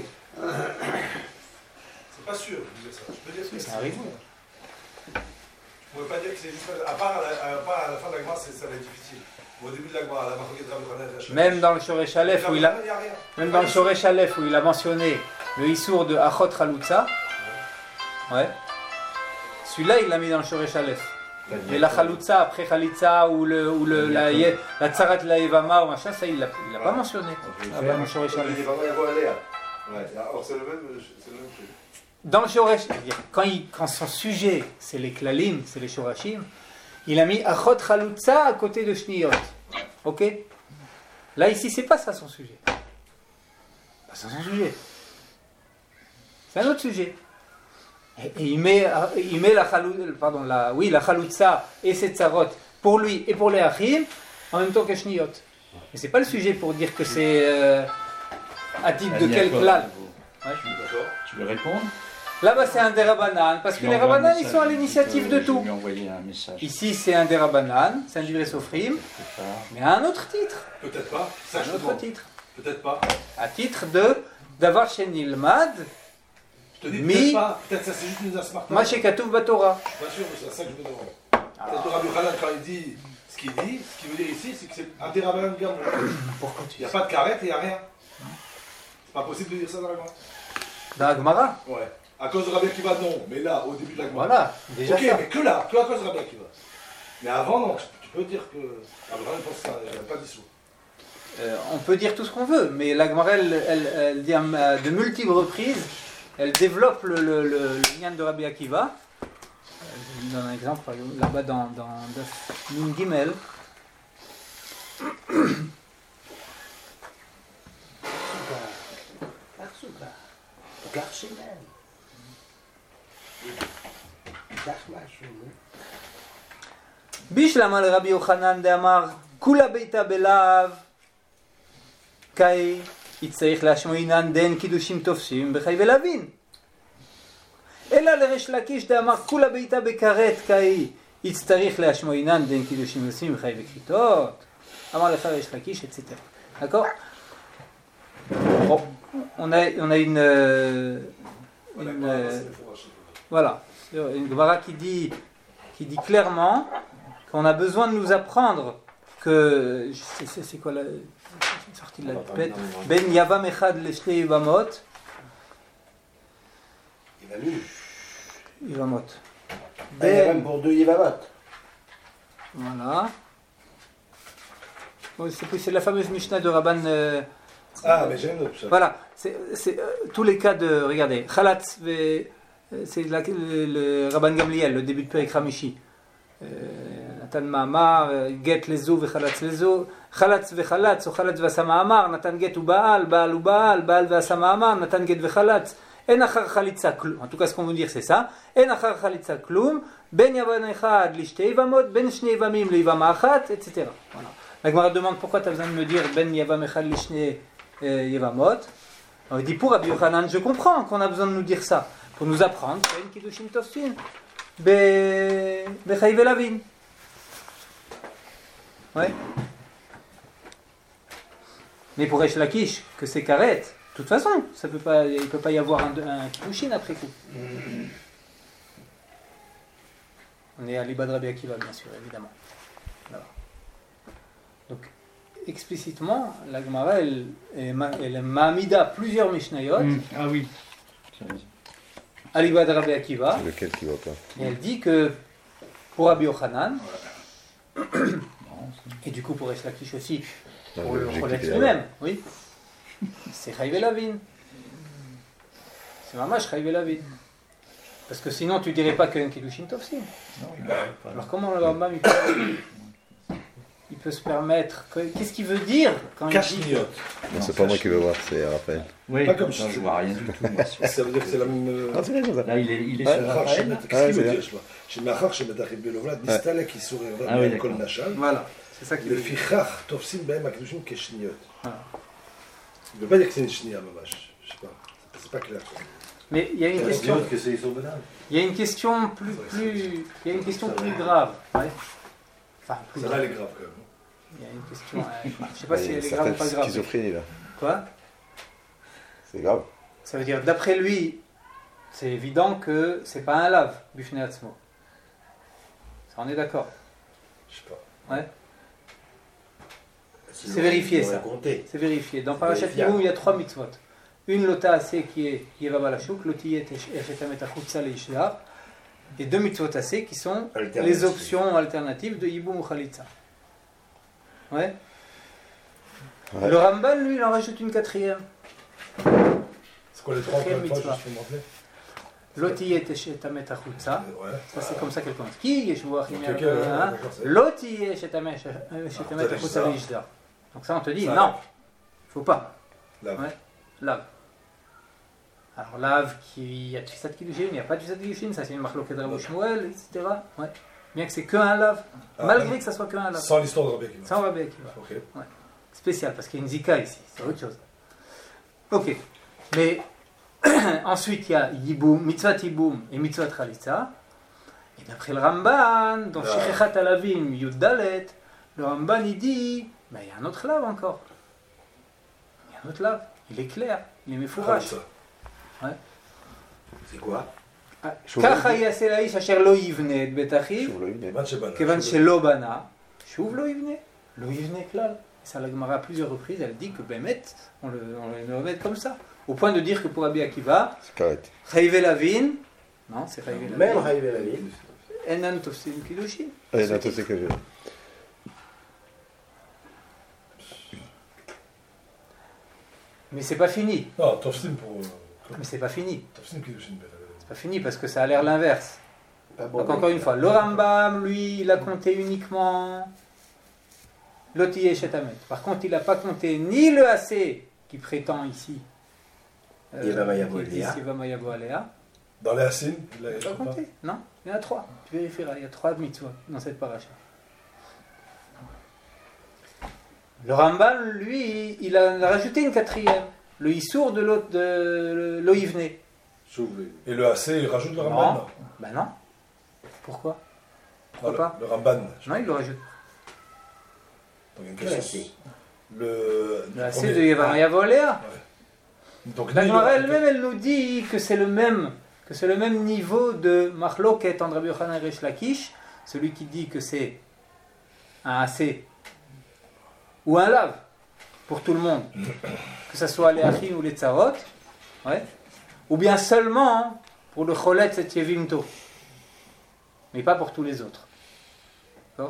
C'est pas sûr de dire ça. Je peux dire que C'est un ribouille. Je ne pouvais pas dire que c'est juste. À part à la, à, part à la fin de la Gemara, c'est- ça va être difficile. Au début de la Gemara, la Mahogé de Rabbi Yochanan, la Shemach. Même dans le Shoresh Aleph où il a, Rabbi Yochanan, il y a rien. même dans le Shoresh Aleph où il a mentionné le Issour de Achot Chalutza, ouais. Celui-là, il l'a mis dans le Shoresh Aleph. Mais la Chalutza après Chalitza ou le, ou le la, Ye- la Tzarat la Evama ou machin, ça il l'a, il l'a pas mentionné. Ah bah, dans le Shoresh Aleph. Ouais, alors c'est le même, c'est le même truc. dans le shoresh, c'est-à-dire quand, il, quand son sujet c'est les klalim, c'est les shorashim, il a mis achot chalutza à côté de shniyot. Ok? Là ici c'est pas ça son sujet. Pas ça son sujet. C'est un autre sujet. Et, et il met, il met la chalutza, pardon, la, oui, la chalutza et ses tsarot pour lui et pour les achim en même temps que shniyot. Mais c'est pas le sujet pour dire que c'est euh, à titre de quel klal. Ouais. Tu veux répondre? Là-bas c'est un derabanan, parce que les rabanan ils sont à l'initiative de tout. Je lui ai envoyé un message. Ici c'est un derabanan, c'est un divrei sofrim, mais à un autre titre. Peut-être pas. Ça, je Un autre demande. titre. Peut-être pas. À titre de d'avoir chez Nilmad, Je te dis Mi- peut-être pas. Peut-être ça c'est juste une asmarta. ma shekatuv batora. Je suis pas sûr, mais c'est à ça que je me demande. Peut-être que Rabbi Yochanan, quand il dit ce qu'il dit, ce qu'il veut dire ici, c'est que c'est un Derabanan Gamon. Pourquoi tu Il n'y a pas de carrette et il n'y a rien. C'est pas possible de dire ça dans la Gemara. Dans la Gemara. Ouais. À cause de Rabbi Akiva, non. Mais là, au début de la Gemara. Voilà, déjà Ok, ça. mais que là, que à cause de Rabbi Akiva. Mais avant, non, tu, tu peux dire que. Rabbi Yochanan pense ça, il n'a pas dissous. Euh, on peut dire tout ce qu'on veut, mais la Gemara elle, elle, elle dit à de multiples reprises, elle développe le, le, le, le lien de Rabbi Akiva. Je vous donne un exemple, par exemple, là-bas dans, dans Nun Gimel. Bishlama le Rabbi Yochanan de Amar, Kula beita belav, Kai, יצטרך להשמעינן דן קידושים תופשים בחי ולהבין. אלא לריש לקיש דאמר כולה בעיטה בכרת קאי יצטרך להשמעינן דן קידושים תופשים בחי וכריתות. אמר לך ריש לקיש, et cetera. D'accord? Bon, on a, on a une, euh, une euh, voilà, une Gemara qui dit, qui dit clairement qu'on a besoin de nous apprendre que, c'est, c'est, c'est quoi la... sorti de la tête. Ben Yavam Echad Leshle Yivamot. Yivamot. Ben pour deux Yivamot. Voilà. Oui, c'est, c'est la fameuse Mishnah de Rabban. Euh, ah, mais j'ai une autre. Voilà. C'est, c'est euh, tous les cas de. Regardez. Chalatz, c'est la, le, le Rabban Gamliel, le début de Perek Hamishi. נתן מאמר, גט לזו וחלץ לזו, חלץ וחלץ או חלץ ועשה מאמר, נתן גט ובעל, בעל ובעל, בעל ועשה מאמר, נתן גט וחלץ, אין אחר חליצה כלום, en tout cas ce qu'on veut dire c'est ça, אין אחר חליצה כלום, בין יבם אחד לשתי יבמות, בין שני יבמים ליבמה אחת, et cetera. Voilà. La Gemara demande pourquoi tu as besoin de me dire בין יבם אחד לשני יבמות. On dit pour Rabbi Yochanan, je comprends qu'on a besoin de nous dire ça, pour nous apprendre qu'il y a une kiddushin tofsin. בחי ולהבין. Ouais. Mais pour Resh Lakish, que c'est Karet, de toute façon, ça peut pas, il ne peut pas y avoir un, un Kiddushin après coup. On est à l'Ibad Rabbi Akiva, bien sûr, évidemment. Voilà. Donc, explicitement, la Gemara, elle, elle, elle ma'amida plusieurs Mishnayot. Mmh. Ah oui. À l'Ibad Rabbi Akiva. C'est lequel qui va pas? Et elle dit que pour Rabbi Yochanan, et du coup pour Resh Lakish aussi, Non, pour le j'ai Choletz quitté lui-même, oui, c'est Chai Velavin. C'est mamash Chai Velavin. Parce que sinon tu dirais pas qu'il y a un Kiddushin Tofsim. Alors comment le Rambam il peut, il peut se permettre, qu'est-ce qu'il veut dire quand il dit... Non, c'est pas moi qui veux voir, c'est Raphaël. Oui, Pas comme ça, je- je vois rien du tout. Moi, sur- Ça veut dire que c'est la même. Ah, c'est bien comme ça. Là, il est, il est Ouais, sur מאחר Raphaël. שמת- Ah, qu'est-ce qu'il c'est veut bien. dire, je sais pas. שמאחר שמתחיל בלובלד, נסתלק איסורי Ah oui, רב כל d'accord. נשל, Voilà, c'est ça qu'il veut dire. לפיכך תופסים בהם הקדושים כשניות. Ah. Il ne veut pas dire que c'est une chnia, mamash. Je sais pas. C'est pas clair. quoi. Mais il y a une question, que c'est sur Benal. il y a une question plus, plus, il y a une question plus grave. Ouais. Enfin, plus Celle-là, grave. elle est grave quand même. Il y a une question, euh, je sais pas Il si y a elle une est grave ou certaine pas grave. schizophrénie là. Quoi? C'est grave. Ça veut dire, d'après lui, c'est évident que c'est pas un lave, Bifnei Atzmo. Ça, on est d'accord. Je sais pas. Ouais. Sinon, C'est vérifié, il faut ça. compter. C'est vérifié. Dans C'est Parashat vérifiable. Yirou, il y a trois mitzvot. Une lota assez qui est Yeva Balashuk, l'oti est Echetam et Achutza Leishlar, et deux mitzvot assez qui sont Alternatives. les options alternatives de Yibum ou Khalitza. Ouais. Ouais. Le Ramban, lui, il en rajoute une quatrième. C'est quoi les trois Quelle encore une fois, mitzvah? juste pour me rappeler Loti et Shetamet Achutza. Ouais. Ça, c'est comme ça qu'elle commence. Qui Yeshua Ok, ok, Chimera, ouais, hein. d'accord, c'est- Loti et Shetamet Shetamet Ah, Achutza ça. Vishda. Donc ça, on te dit, Ça, non, lave. faut pas. Lave. Ouais. Lave. Alors, lave, qui- il y a Tfisat Kiddushin, il n'y a pas de Tfisat Kiddushin, ça c'est une Machloket Rabbi Shmuel, et cetera. Ouais. Bien que c'est que un lave, Ah, malgré ouais. que ça soit que un lave. Sans l'histoire de Rabbi Akiva. Sans Rabbi Akiva. Ok. Spécial, parce qu'il y a une zika ici, c'est autre chose. Ok. Mais ensuite, il y a Yiboum, Mitzvah Yiboum et Mitzvah Chalitza. Et d'après le Ramban, dans Ah. Shechechat Alavim, Yud Dalet, le Ramban il dit, ben, il y a un autre lave encore. Il y a un autre lave. Il est clair, il est méfourage. Ça. C'est quoi? ככה יעשה לאיש אשר לא יבנה את בית אחיו, שוב לא יבנה. Man Shebana. כיוון שלא בנה, שוב לא יבנה, לא יבנה כלל. Ça, la Gemara à plusieurs reprises, elle dit que Bémet, on le, on le met comme ça. Au point de dire que pour Rabbi Akiva, C'est carré. Chayve Lavin, non, c'est Chayve Même Lavin, Haïvé la ville. Enan Tofsim Kiddushin. Allez, non, c'est que je... Mais c'est pas fini. Non, Tofsim pour. euh, Mais c'est pas fini. Tofsim Kiddushin. C'est pas fini parce que ça a l'air l'inverse. Pas bon, Donc mais- encore une fois, le Rambam, lui, il a compté uniquement Loti et Shetamet. Par contre, il n'a pas compté ni le A C qui prétend ici. euh, Yeva Mayavo qui dit Alea. Yeva Mayavo Alea. Dans les Hassim, il Il a n'a pas compté. Non, il y en a trois. Tu vérifieras, il y a trois mitzvot dans cette paracha. Le Rambam, lui, il a rajouté une quatrième. Le Issour de l'autre, de l'Oivne. Et le A C, il rajoute le Non. Ramban. non Ben non. Pourquoi Non, Pourquoi le, pas le Ramban. Non, il le rajoute. Donc, une Quel question. A C? Le. Le A C premier- de Yeva Mayavo Alea. Donc, La ni Gemara le- elle-même, elle nous dit que c'est le même, que c'est le même niveau de Machloket entre Rabbi Yochanan et Resh Lakish, celui qui dit que c'est un A C ou un lave pour tout le monde, que ce soit les Achim ou les Tzarot, ouais, ou bien seulement pour le Cholet et Yevimto, mais pas pour tous les autres. D'accord ?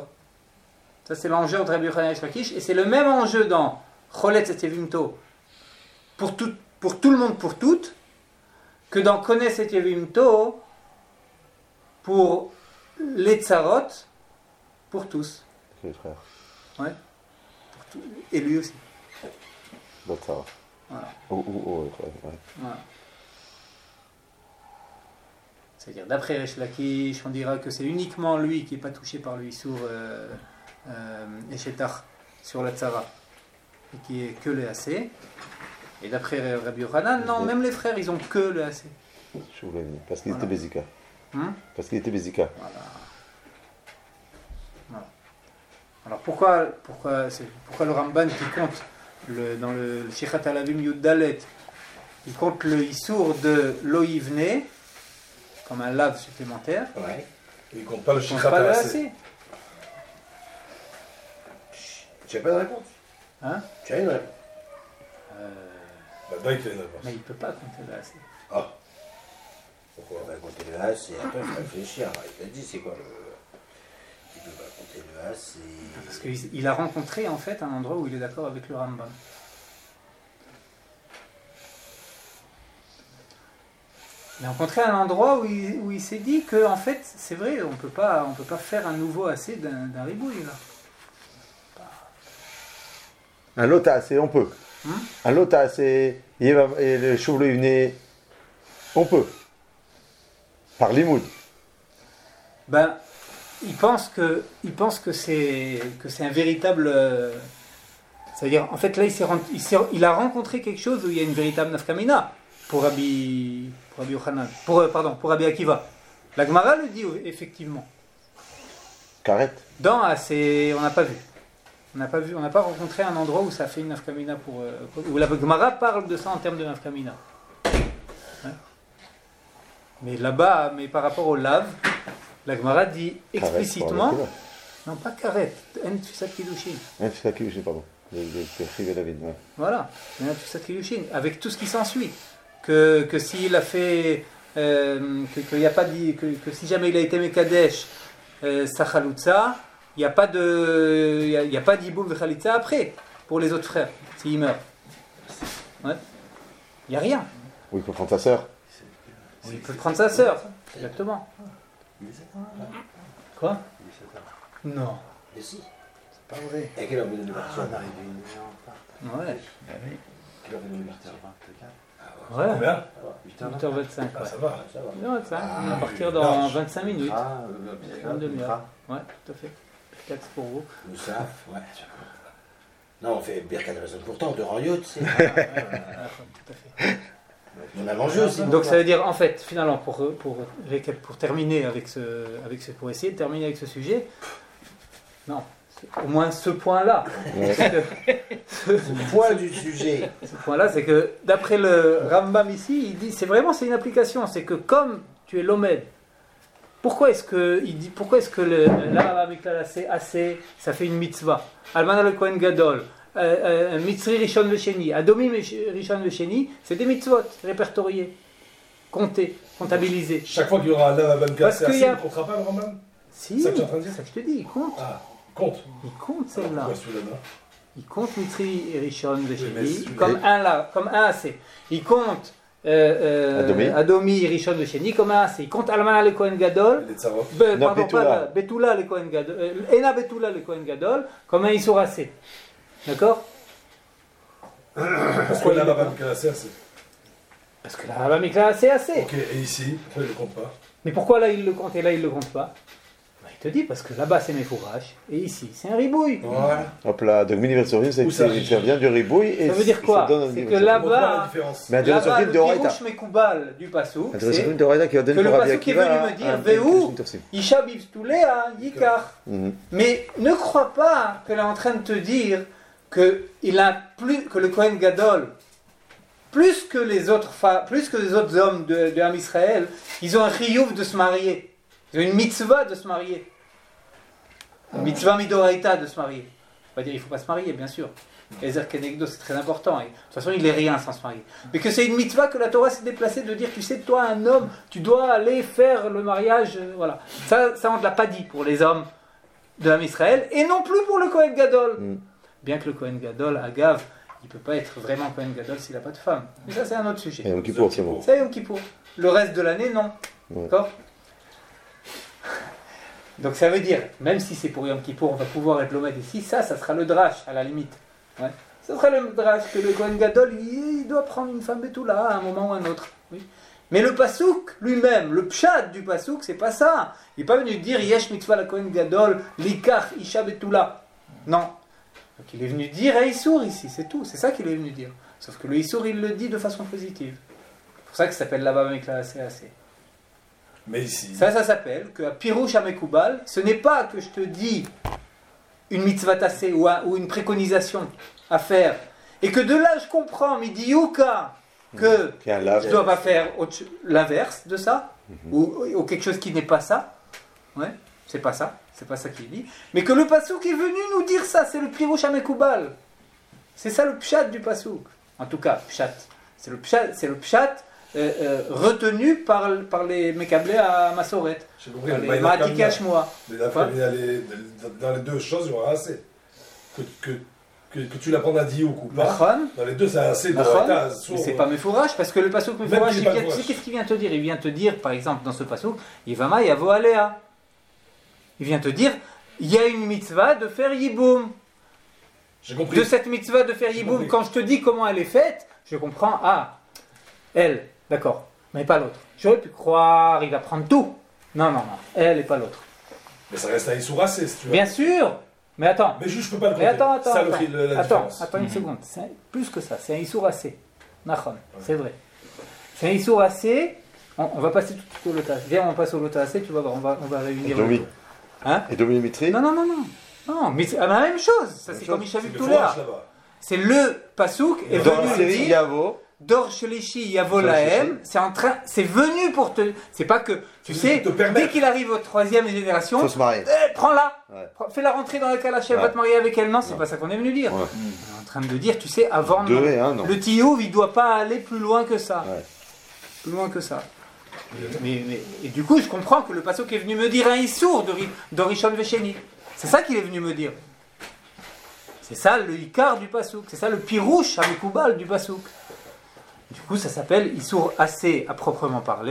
Ça, c'est l'enjeu entre Rabbi Yochanan et Resh Lakish, et c'est le même enjeu dans Cholet et Yevimto pour tout, pour tout le monde, pour toutes, que dans Kones et Yevimto, pour les Tzarot, pour tous. C'est les frères. Ouais. Pour tout- et lui aussi. D'autres, ça va. Voilà. Ou, ou, ou, ouais, ouais. Voilà. C'est-à-dire, d'après Resh Lakish, on dira que c'est uniquement lui qui n'est pas touché par lui sur euh, euh, Eshetar, sur la Tzara, et qui est que le A C. Et d'après Rabbi Yochanan, non, même les frères, ils ont que le A C. Chou lo yvne. Parce qu'il Voilà. était Bézika. Hein? Parce qu'il était Bézika. Voilà. Voilà. Alors pourquoi, pourquoi, c'est, pourquoi le Ramban qui compte le, dans le Shechat Alavim Yud Dalet, il compte le Issour de Loïvne comme un lave supplémentaire, Ouais. Il compte pas le il compte Shikhat pas le A A C. C. Tu n'as pas de réponse? Hein? Tu as une réponse? Euh, Bah, Daïk, il a une réponse. mais il ne peut pas compter le A C. Ah. On va compter le A, c'est après il faut réfléchir. Il a dit c'est quoi le. Il peut pas compter le A, c'est. Parce qu'il il a rencontré en fait un endroit où il est d'accord avec le Rambam. Il a rencontré un endroit où il, où il s'est dit que en fait c'est vrai, on peut pas, on peut pas faire un nouveau A C d'un, d'un ribouille là. Un lot à assez, on peut. Hmm? Un lot à assez, et le chou lo yvne, on peut. Par limoud. Ben, il pense que, il pense que c'est, que c'est un véritable. euh, c'est-à-dire, en fait, là, il, s'est, rend- il, s'est- il a rencontré quelque chose où il y a une véritable nafkamina pour Rabbi, pour Rabbi Yochanan, pour, euh, pardon, pour Rabbi Akiva. La Gemara le dit effectivement. Carrette. Dans A C, on n'a pas vu. On n'a pas vu, on n'a pas rencontré un endroit où ça fait une nafkamina pour, euh, où la Gemara parle de ça en termes de nafkamina. Hein? Mais là-bas, mais par rapport au lave, la Gemara dit explicitement, non pas karet, en tfisat kiddushin. Un fils à qui, je sais pas bon. Le chivé la vie. Ouais. Voilà, en tfisat kiddushin, avec tout ce qui s'ensuit, que que s'il a fait, euh, que qu'il y a pas dit, que, que si jamais il a été mekadesh, euh, sa chaloutza, il n'y a pas de, il y a, il y a pas d'iboum de chalitza après pour les autres frères s'il meurt. Ouais. Il n'y a rien. Oui, il faut prendre sa sœur. Il peut prendre sa sœur. Exactement. Quoi? Non. Mais si. C'est pas vrai. Et à quelle heure vous donnez partir? Ouais. Quelle heure vous donnez partir? Ouais. Combien? huit heures vingt-cinq. Ah, Ouais. ça va. Ça va. huit heures vingt-cinq. On va Ah, partir dans large. vingt-cinq minutes. Ah, Une demi-heure. Ouais, tout à fait. quatre pour vous. Moussaf, ouais. Non, on fait Birkat Amazon pourtant, de Rayot, c'est. Ah, ouais, ouais, tout à fait. On a mangé aussi. Donc ça veut dire, en fait, finalement, pour, pour, pour terminer avec ce, avec ce, pour essayer de terminer avec ce sujet, non, au moins ce point-là. Ouais. C'est que- Le point du sujet. Ce point-là, c'est que d'après le Rambam ici, il dit, c'est vraiment c'est une application, c'est que comme tu es l'Omed, pourquoi est-ce que il dit, pourquoi est-ce que le là c'est assez, ça fait une mitzvah, Almana le Kohen Gadol, euh, euh, Mitzri Rishon Vesheni, Adomi Rishon Vesheni, c'est des mitzvot répertoriés, comptés, comptabilisés. Chaque fois qu'il y aura un lave à même Parce cassé, qu'il y a- ne comptera pas le Rambam? Si, C'est ça que tu es en train de dire? c'est ça que je te dis, il compte, Ah, compte. il compte celle-là. Pourquoi celui-là? Il compte Mitri et Rishon mais Vesheni si- comme un là, comme un assez. Il compte euh, euh, Adomi. Adomi et Rishon Vesheni comme un assez. Il compte Almana le Kohen Gadol. Il est de savoir. Be, Non, pardon, Betula. pas Betula le Kohen Gadol. euh, Ena Betula le Kohen Gadol comme un Issour assez. D'accord? Pourquoi le lave à même cassé, c'est. Parce que là, Mikla c'est assez. Ok, et ici, pourquoi il ne compte pas? Mais pourquoi là il le compte et là il le compte pas? Bah, il te dit parce que là-bas c'est mes fourrages et ici c'est un ribouille. Voilà. Hop là, donc mini versorine, c'est Où ça ça vient du ribouille. Et Ça veut dire quoi? ça donne un C'est mini que versorine. là- Montre-moi Là-bas- la différence. Mais un Là-bas, versorine le de Horaïta. Pirouche Mekoubal du Passou, Un c'est versorine de Horaïta qui va donner que le pour Rabbi Passouk est Akiva. venu me dire, un- Véhou. un Torsim. Isha Bivstouléa, Yikar. Mhm. Mais ne crois pas qu'elle est en train de te dire que, il a plus, que le Kohen Gadol, plus que les autres, fa- plus que les autres hommes de, de Ham Israël, ils ont un chiyuv de se marier. Ils ont une mitzvah de se marier. Une mitzvah midoraïta de se marier. On va dire, il ne faut pas se marier, bien sûr. Ezer Kenegdo, c'est très important. Et, de toute façon, il n'est rien sans se marier. Mais que c'est une mitzvah que la Torah s'est déplacée de dire, tu sais, toi, un homme, tu dois aller faire le mariage. euh, voilà. Ça, ça on ne l'a pas dit pour les hommes de Ham Israël, et non plus pour le Kohen Gadol. Mm. Bien que le Kohen Gadol, Agav, il ne peut pas être vraiment Kohen Gadol s'il n'a pas de femme. Mais ça, c'est un autre sujet. Et Yom Kippour, c'est bon. C'est Yom Kippour. Le reste de l'année, non. Ouais. D'accord? Donc ça veut dire, même si c'est pour Yom Kippour, on va pouvoir être l'Omed ici, ça, ça sera le drash, à la limite. Ouais. Ça sera le drash que le Kohen Gadol, il, il doit prendre une femme Betula à un moment ou à un autre. Oui. Mais le Passouk lui-même, le pshat du Passouk, c'est pas ça. Il n'est pas venu dire Yesh mitzvah la Kohen Gadol, Likach Isha Betula. Non. Donc il est venu dire à Issour ici, c'est tout. C'est ça qu'il est venu dire. Sauf que le Issour, il le dit de façon positive. C'est pour ça que ça s'appelle là-bas avec la C A C. Mais ici. Ça, ça s'appelle que à Pirouche Amekoubal, ce n'est pas que je te dis une mitzvah tassée ou, un- ou une préconisation à faire, et que de là je comprends, midi yuka, que Qui a un je lave. ne dois pas faire autre cho- l'inverse de ça, ou, ou quelque chose qui n'est pas ça. Ouais, c'est pas ça, c'est pas ça qu'il dit. Mais que le Passouk est venu nous dire ça, c'est le Pirouche Amekoubal. C'est ça le pshat du Passouk. En tout cas, pshat. C'est le pshat, c'est le pshat euh, euh, retenu par, par les Mekablés à Massoret. J'ai compris. Par mais les il a Mahatik quand même- Hashmoa. mais il a Quoi fait- il y a les- dans les deux choses, il y aura assez. Que, que, que, que tu l'apprends à Diouk ou pas. Nachon. Dans les deux, c'est assez. de Nachon. Horaïta, Mais sourd. c'est pas Mefourach, parce que le Passouk Même Mefourach, qu'il il est pas vient- tu sais Mefourach. qu'est-ce qu'il vient te dire? Il vient te dire, par exemple, dans ce Passouk, Yivama Yavo Alea. Il vient te dire, il y a une mitzvah de faire Yiboum. J'ai compris. De cette mitzvah de faire J'ai Yiboum, compris. quand je te dis comment elle est faite, je comprends, ah, elle, d'accord, mais pas l'autre. J'aurais pu croire, il va prendre tout. Non, non, non, elle et pas l'autre. Mais ça reste un Issouracé, si tu veux. Bien sûr, mais attends. Mais juste, je peux pas le Mais compter. attends, attends, Ça, le- attends, le- la attends, différence. attends une seconde. C'est un- plus que ça, c'est un Issour assez. Nachon, c'est vrai. C'est un Issour assez. On, on va passer tout de suite au Lota. Viens, on passe au Lota assez, tu vas voir, on va, on va réunir. Domi. le tout. Hein? Et Domi Mitri. Non, non, non, non. Non, mais c'est la même chose. Ça, Même c'est chose. comme Isha C'est le Victoula. fourrage, là-bas. C'est le Pasouk est Dans la venu série dire. Yavo. Dor Shelishi Yavolahem, c'est en train, c'est venu pour te, c'est pas que, tu C'est sais, pour te permettre. dès qu'il arrive aux troisième génération, Faut se marier. eh, prends-la, Ouais. Prends- fais-la rentrer dans la calachelle, Ouais. va te marier avec elle. Non, c'est Ouais. pas ça qu'on est venu dire. Ouais. On est en train de dire, tu sais, avant Deux et un, non. le tiyouv, il doit pas aller plus loin que ça, Ouais. plus loin que ça. Mais, mais- et du coup, je comprends que le passeau qui est venu me dire un issour de Ri- d'Orishon Vesheni, c'est ça qu'il est venu me dire. C'est ça le Icar du Passouk, c'est ça le Pirouche avec Koubal du Passouk. Du coup, ça s'appelle Issour assez à proprement parler.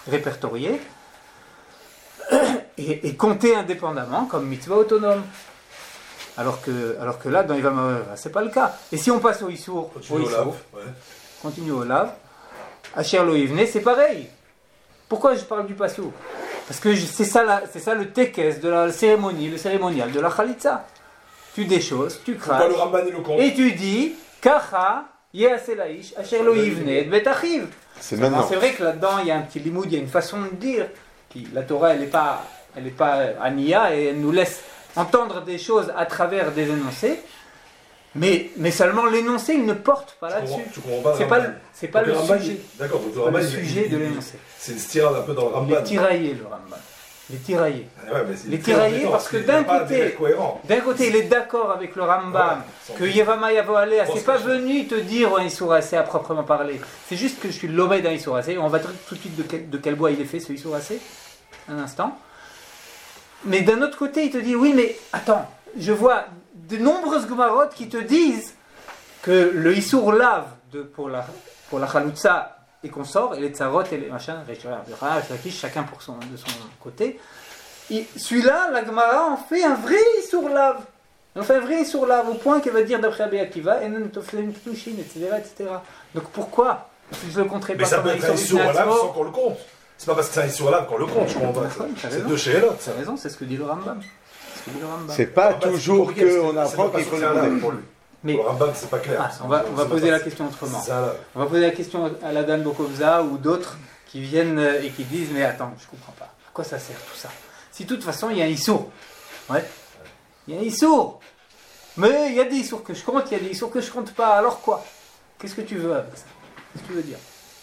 répertoriés, et, et comptés indépendamment comme mitzvah autonome. Alors que, alors que là, dans Eva Ma'oreva, c'est pas le cas. Et si on passe au Issour, Continue au au Issour, lave. Ouais. continue au lave, Asher Lo Yivne, c'est pareil. Pourquoi je parle du Passou? Parce que je- c'est ça, la- c'est ça le tekes de la cérémonie, le cérémonial de la Khalitsa. Tu déchausses, tu Pourquoi craches, le Ramban il le compte? et tu dis Kacha Yeaseh Laish Asher Lo Yivne et Bet Achiv. C'est Maintenant, maintenant. c'est vrai que là-dedans, il y a un petit limoud, il y a une façon de dire. Qui, la Torah, elle n'est pas, elle est pas ania et elle nous laisse entendre des choses à travers des énoncés. Mais, mais seulement l'énoncé, il ne porte pas Tu là-dessus. comprends- Tu comprends pas le C'est pas Ramban. le, c'est pas Donc le Ramban, sujet, il- D'accord, donc le pas Ramban, le il- sujet il- de il- l'énoncé. C'est une stirade un peu dans le Les Ramban. tiraillés, le Rambam. Les tiraillés. Ouais, mais c'est Les très tiraillés, embêtant, parce que il y a d'un pas côté- d'intérêt cohérent. D'un côté, il est d'accord avec le Rambam Ouais, sans que doute. Yevama Yavo Alea, Pense c'est que pas je- venu te dire un Issouracé à proprement parler. C'est juste que je suis l'obé d'un Issouracé. On va dire tout de suite de quel, de quel bois il est fait ce Issouracé. Un instant. Mais d'un autre côté, il te dit oui, mais attends, je vois de nombreuses Gemarotes qui te disent que le Issour lave de, pour la, pour la Chaloutsa et qu'on sort, et les Tsarot et les machins, chacun pour son, de son côté. Et celui-là, la Gemara en fait un vrai Issour lave. On fait un vrai Issour lave au point qu'elle va dire d'après Rabbi Akiva, et cetera, et cetera. Donc pourquoi je le compterai Mais pas ça comme peut un être un Issour Issour à lave Natsmo? sans qu'on le compte. C'est pas parce que c'est un Issour à lave qu'on le compte, je comprends pas. T'as C'est raison. deux chez l'autre, ça. T'as raison, c'est ce que dit le Rambam. C'est ce que dit le Rambam. C'est pas Ramban, c'est toujours compliqué, parce qu'on c'est apprend pas qu'il faut parce que c'est un lave le pour lui. Mais Pour le Ramban, c'est pas clair. ah, on va, on va C'est poser pas- la question autrement. C'est un lave. On va poser la question à la Dan Bokovza ou d'autres qui viennent euh, et qui disent mais attends, je comprends pas. À quoi ça sert tout ça? Si de toute façon il y a un Issour. Ouais. Il y a un Issour. Mais il y a des Issours que je compte, il y a des Issours que je compte pas. Alors quoi? Qu'est-ce que tu veux avec ça? Qu'est-ce que tu veux dire?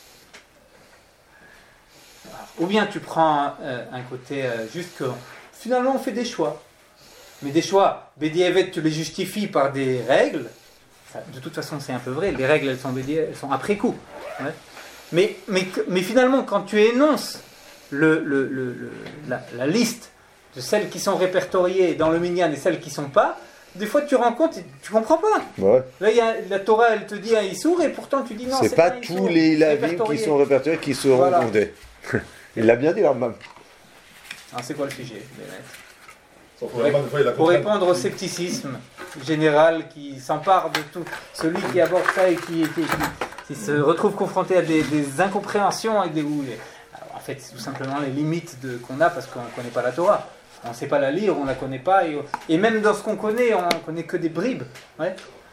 Alors, ou bien tu prends euh, un côté euh, juste que finalement on fait des choix. Mais des choix, Bédiavet, tu les justifies par des règles. Ça, de toute façon, c'est un peu vrai. Les règles, elles sont, bédié- elles sont après coup. Ouais. Mais, mais, mais finalement, quand tu énonces le, le, le, le- la, la liste de celles qui sont répertoriées dans le Minyan et celles qui ne sont pas, des fois tu rends compte et tu ne comprends pas. Ouais. Là, il y a, la Torah, elle te dit un Issour et pourtant tu dis non, C'est pas un tous Issour les lavim qui répertorié. sont répertoriés qui seront Voilà. comptés. Il l'a bien dit, le Rambam. Alors, c'est quoi le sujet Bennett? Sauf que le Ramban, des fois, il a Pour contraint. répondre au scepticisme général qui s'empare de tout, celui qui aborde ça et qui, qui- qui- qui se retrouve confronté à des, des incompréhensions et des ou les- alors, en fait, c'est tout simplement les limites de, qu'on a parce qu'on ne connaît pas la Torah. On ne sait pas la lire, on ne la connaît pas, et, et même dans ce qu'on connaît, on ne connaît que des bribes. Ouais.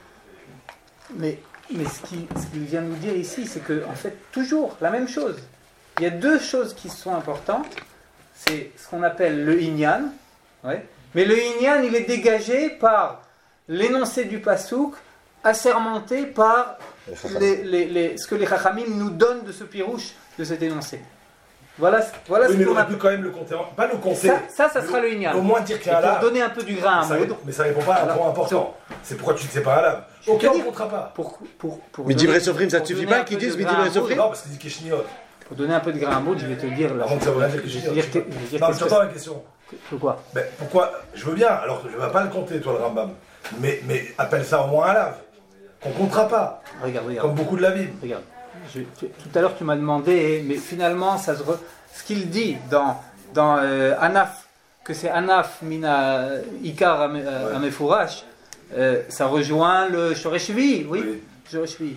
Mais, mais ce qu'il ce qu'il vient nous dire ici, c'est que en fait, toujours la même chose. Il y a deux choses qui sont importantes. C'est ce qu'on appelle le Inyan. Ouais. Mais le Inyan, il est dégagé par l'énoncé du Passouk, assermenté par les, les, les, ce que les Chachamim nous donnent de ce pirouche, de cet énoncé. Voilà, voilà Oui, ce mais qu'on on aurait appelle. pu quand même le compter. en- Pas le compter. Ça, ça, ça mais sera au- le Inyan. Au moins dire qu'il y a un Et pour lave. donner un peu du grain à Ça moudre. ré- Mais ça répond pas à un Alors, point important. C'est pourquoi tu ne sais pas un lave. Je vais Ok, te on ne dire. comptera pas. Pour, pour, pour Mais donner- Divrei Sofrim, ça pour te suffit donner pas un qu'ils peu disent de mais grain à Divrei Sofrim? moudre, Non, parce qu'il dit Kishniot. Pour donner un peu de grain à moudre, je vais te dire là. Avant de savoir Je dire vais Kishniot. dire que- je vais dire Non, mais qu'est-ce tu que entends la question. c'est. Quoi? Ben, pourquoi Je veux bien, alors je ne vais pas le compter, toi, le Rambam. Mais, mais appelle ça au moins un lave. Qu'on ne comptera pas. Regarde, regarde. Comme beaucoup de la Bible. Regarde, je- tu- tout à l'heure tu m'as demandé, mais finalement ça se re- ce qu'il dit dans, dans euh, Anaf, que c'est Anaf mina Ikar Ame- euh, Ouais. Amefourash, euh, ça rejoint le Shoreshvi, oui, Oui. Shoreshvi.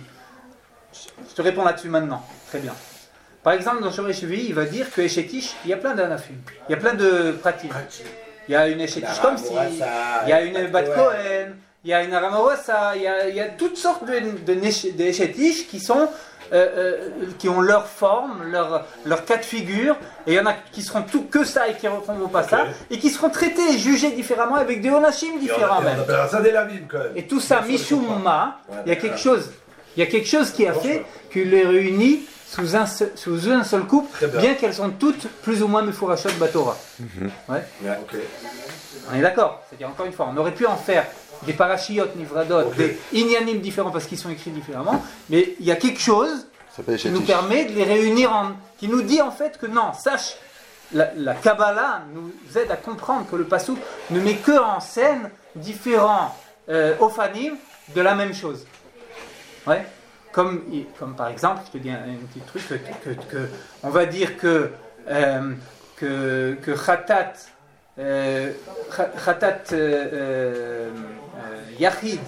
Je te réponds là-dessus maintenant, très bien. Par exemple, dans Shoreshvi, il va dire que Eshetish, il y a plein d'Anafim, il y a plein de pratiques. Il y a une Eshetish comme si, il y a une Bat Kohen, il y a une Aramawasa, il y a, il y a toutes sortes de, de, nesh- de Eshetish qui sont euh, euh, qui ont leur forme, leur, leur cas de figure, et il y en a qui seront tout que ça et qui ne reprendront pas ça, Ok. et qui seront traités et jugés différemment avec des onashim Et on, différents et on même. appellera ça des lavim quand même. Et tout ça, Bien sûr, je comprends. Mishumma, Ouais, il y a quelque chose, il y a quelque chose qui a fait qu'il les réunit sous un seul, sous un seul couple, Très bien. bien qu'elles sont toutes plus ou moins Mefourachot Batora. Ouais. Ouais, ok. On est d'accord. C'est-à-dire, encore une fois, on aurait pu en faire des parachiotes, nivradot, Ok. des inyanim différents parce qu'ils sont écrits différemment, mais il y a quelque chose Ça s'appelle qui nous Eshetish. permet de les réunir en. qui nous dit en fait que non, sache, la, la Kabbalah nous aide à comprendre que le Passouk ne met que en scène différents euh, ophanim de la même chose. Ouais. Comme, comme par exemple, je te dis un, un petit truc, que, que- que- on va dire que euh, que, que Khatat, euh, Khatat euh, euh, Yachid,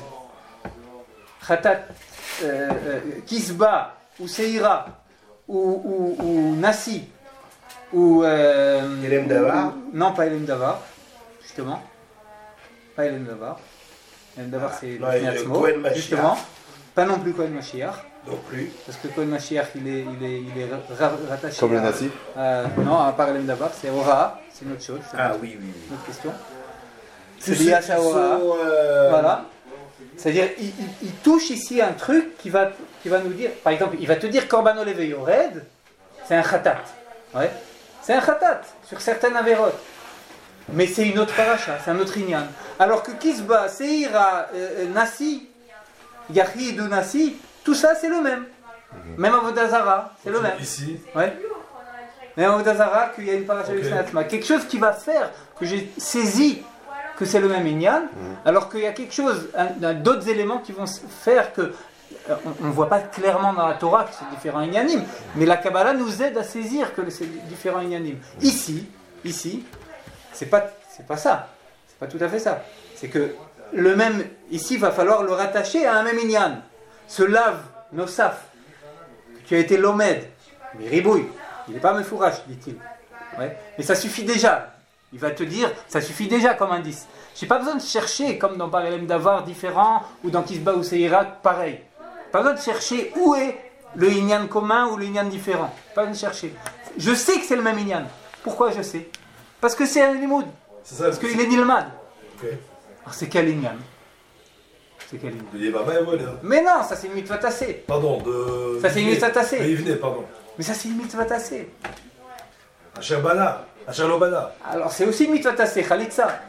Khatat euh, euh, Kisba, ou Seira, ou, ou, ou Nasi, ou. Euh, Elem Davar? ou- Non, pas Elem Davar, justement. Pas Elem Davar. Elem Davar, c'est non, le et le Atzmo, Kohen Mashiach. justement. Pas non plus Kohen Mashiach. Non plus. Parce que Kohen Mashiach, il est, il est, il est ra- rattaché. Comme le à- Nasi. à- Non, à part Elem Davar, c'est Ora, c'est une autre chose, c'est Ah une oui, oui, oui. autre question. Tous C'est lié à ceux qui Shahora. sont, euh, Voilà. C'est-à-dire, il, il- il touche ici un truc qui va, qui va nous dire, par exemple, il va te dire Korban Olev Yored, c'est un khatat. Ouais. C'est un khatat sur certaines avérotes. Mais c'est une autre paracha, c'est un autre inyan. Alors que Kisba, Seira, euh, euh, Nasi, Yachid ou Nasi, tout ça c'est le même. Même Avodazara, c'est le même. Ici, Ouais. Même Avodazara, qu'il y a une paracha Ok. du Shnatma. Quelque chose qui va faire que j'ai saisi que c'est le même inyan, alors qu'il y a quelque chose, un- un- d'autres éléments qui vont s- faire que euh, on ne voit pas clairement dans la Torah que c'est différents inyanim, mais la Kabbalah nous aide à saisir que c'est différents inyanim. Ici, ici, c'est pas, c'est pas ça, c'est pas tout à fait ça. C'est que le même, ici, il va falloir le rattacher à un même inyan. Ce lave, nosaf, qui a été l'omed, mais ribouille, il n'est pas mefourash, dit-il. Ouais. Mais ça suffit déjà. Il va te dire, ça suffit déjà comme indice. J'ai pas besoin de chercher, comme dans Parelem Davar différent, ou dans Kisba ou Seira, pareil. Pas besoin de chercher où est le inyan commun ou le inyan différent. Pas besoin de chercher. Je sais que c'est le même inyan. Pourquoi je sais? Parce que c'est un limoud. c'est ça. Parce qu'il est nilmad. Ok. Alors c'est quel inyan? C'est quel inyan? De Yevama et voilà. Mais non, ça c'est une mitzvah tassée. Pardon, de. Ça, c'est une mitzvah tassée. Mais il venait, pardon. Mais ça c'est une mitzvah tassée. Asher Bana, Asher Lobana. Alors c'est aussi une mitzvah tassée, Khalitsa.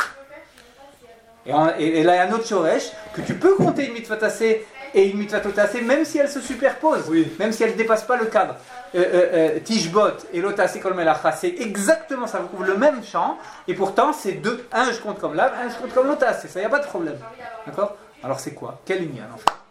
Et, en- et- et là il y a un autre shoresh, que tu peux compter une mitzvah tassée et une mitzvah tassée, même si elles se superposent, Oui. même si elles ne dépassent pas le cadre. Euh, euh, euh, Tishbot et l'otassé kol melacha, c'est exactement ça, recouvre le même champ, et pourtant c'est deux, un je compte comme l'ave, un je compte comme l'otassé, ça y a pas de problème. D'accord? Alors c'est quoi? Quel inyan en fait?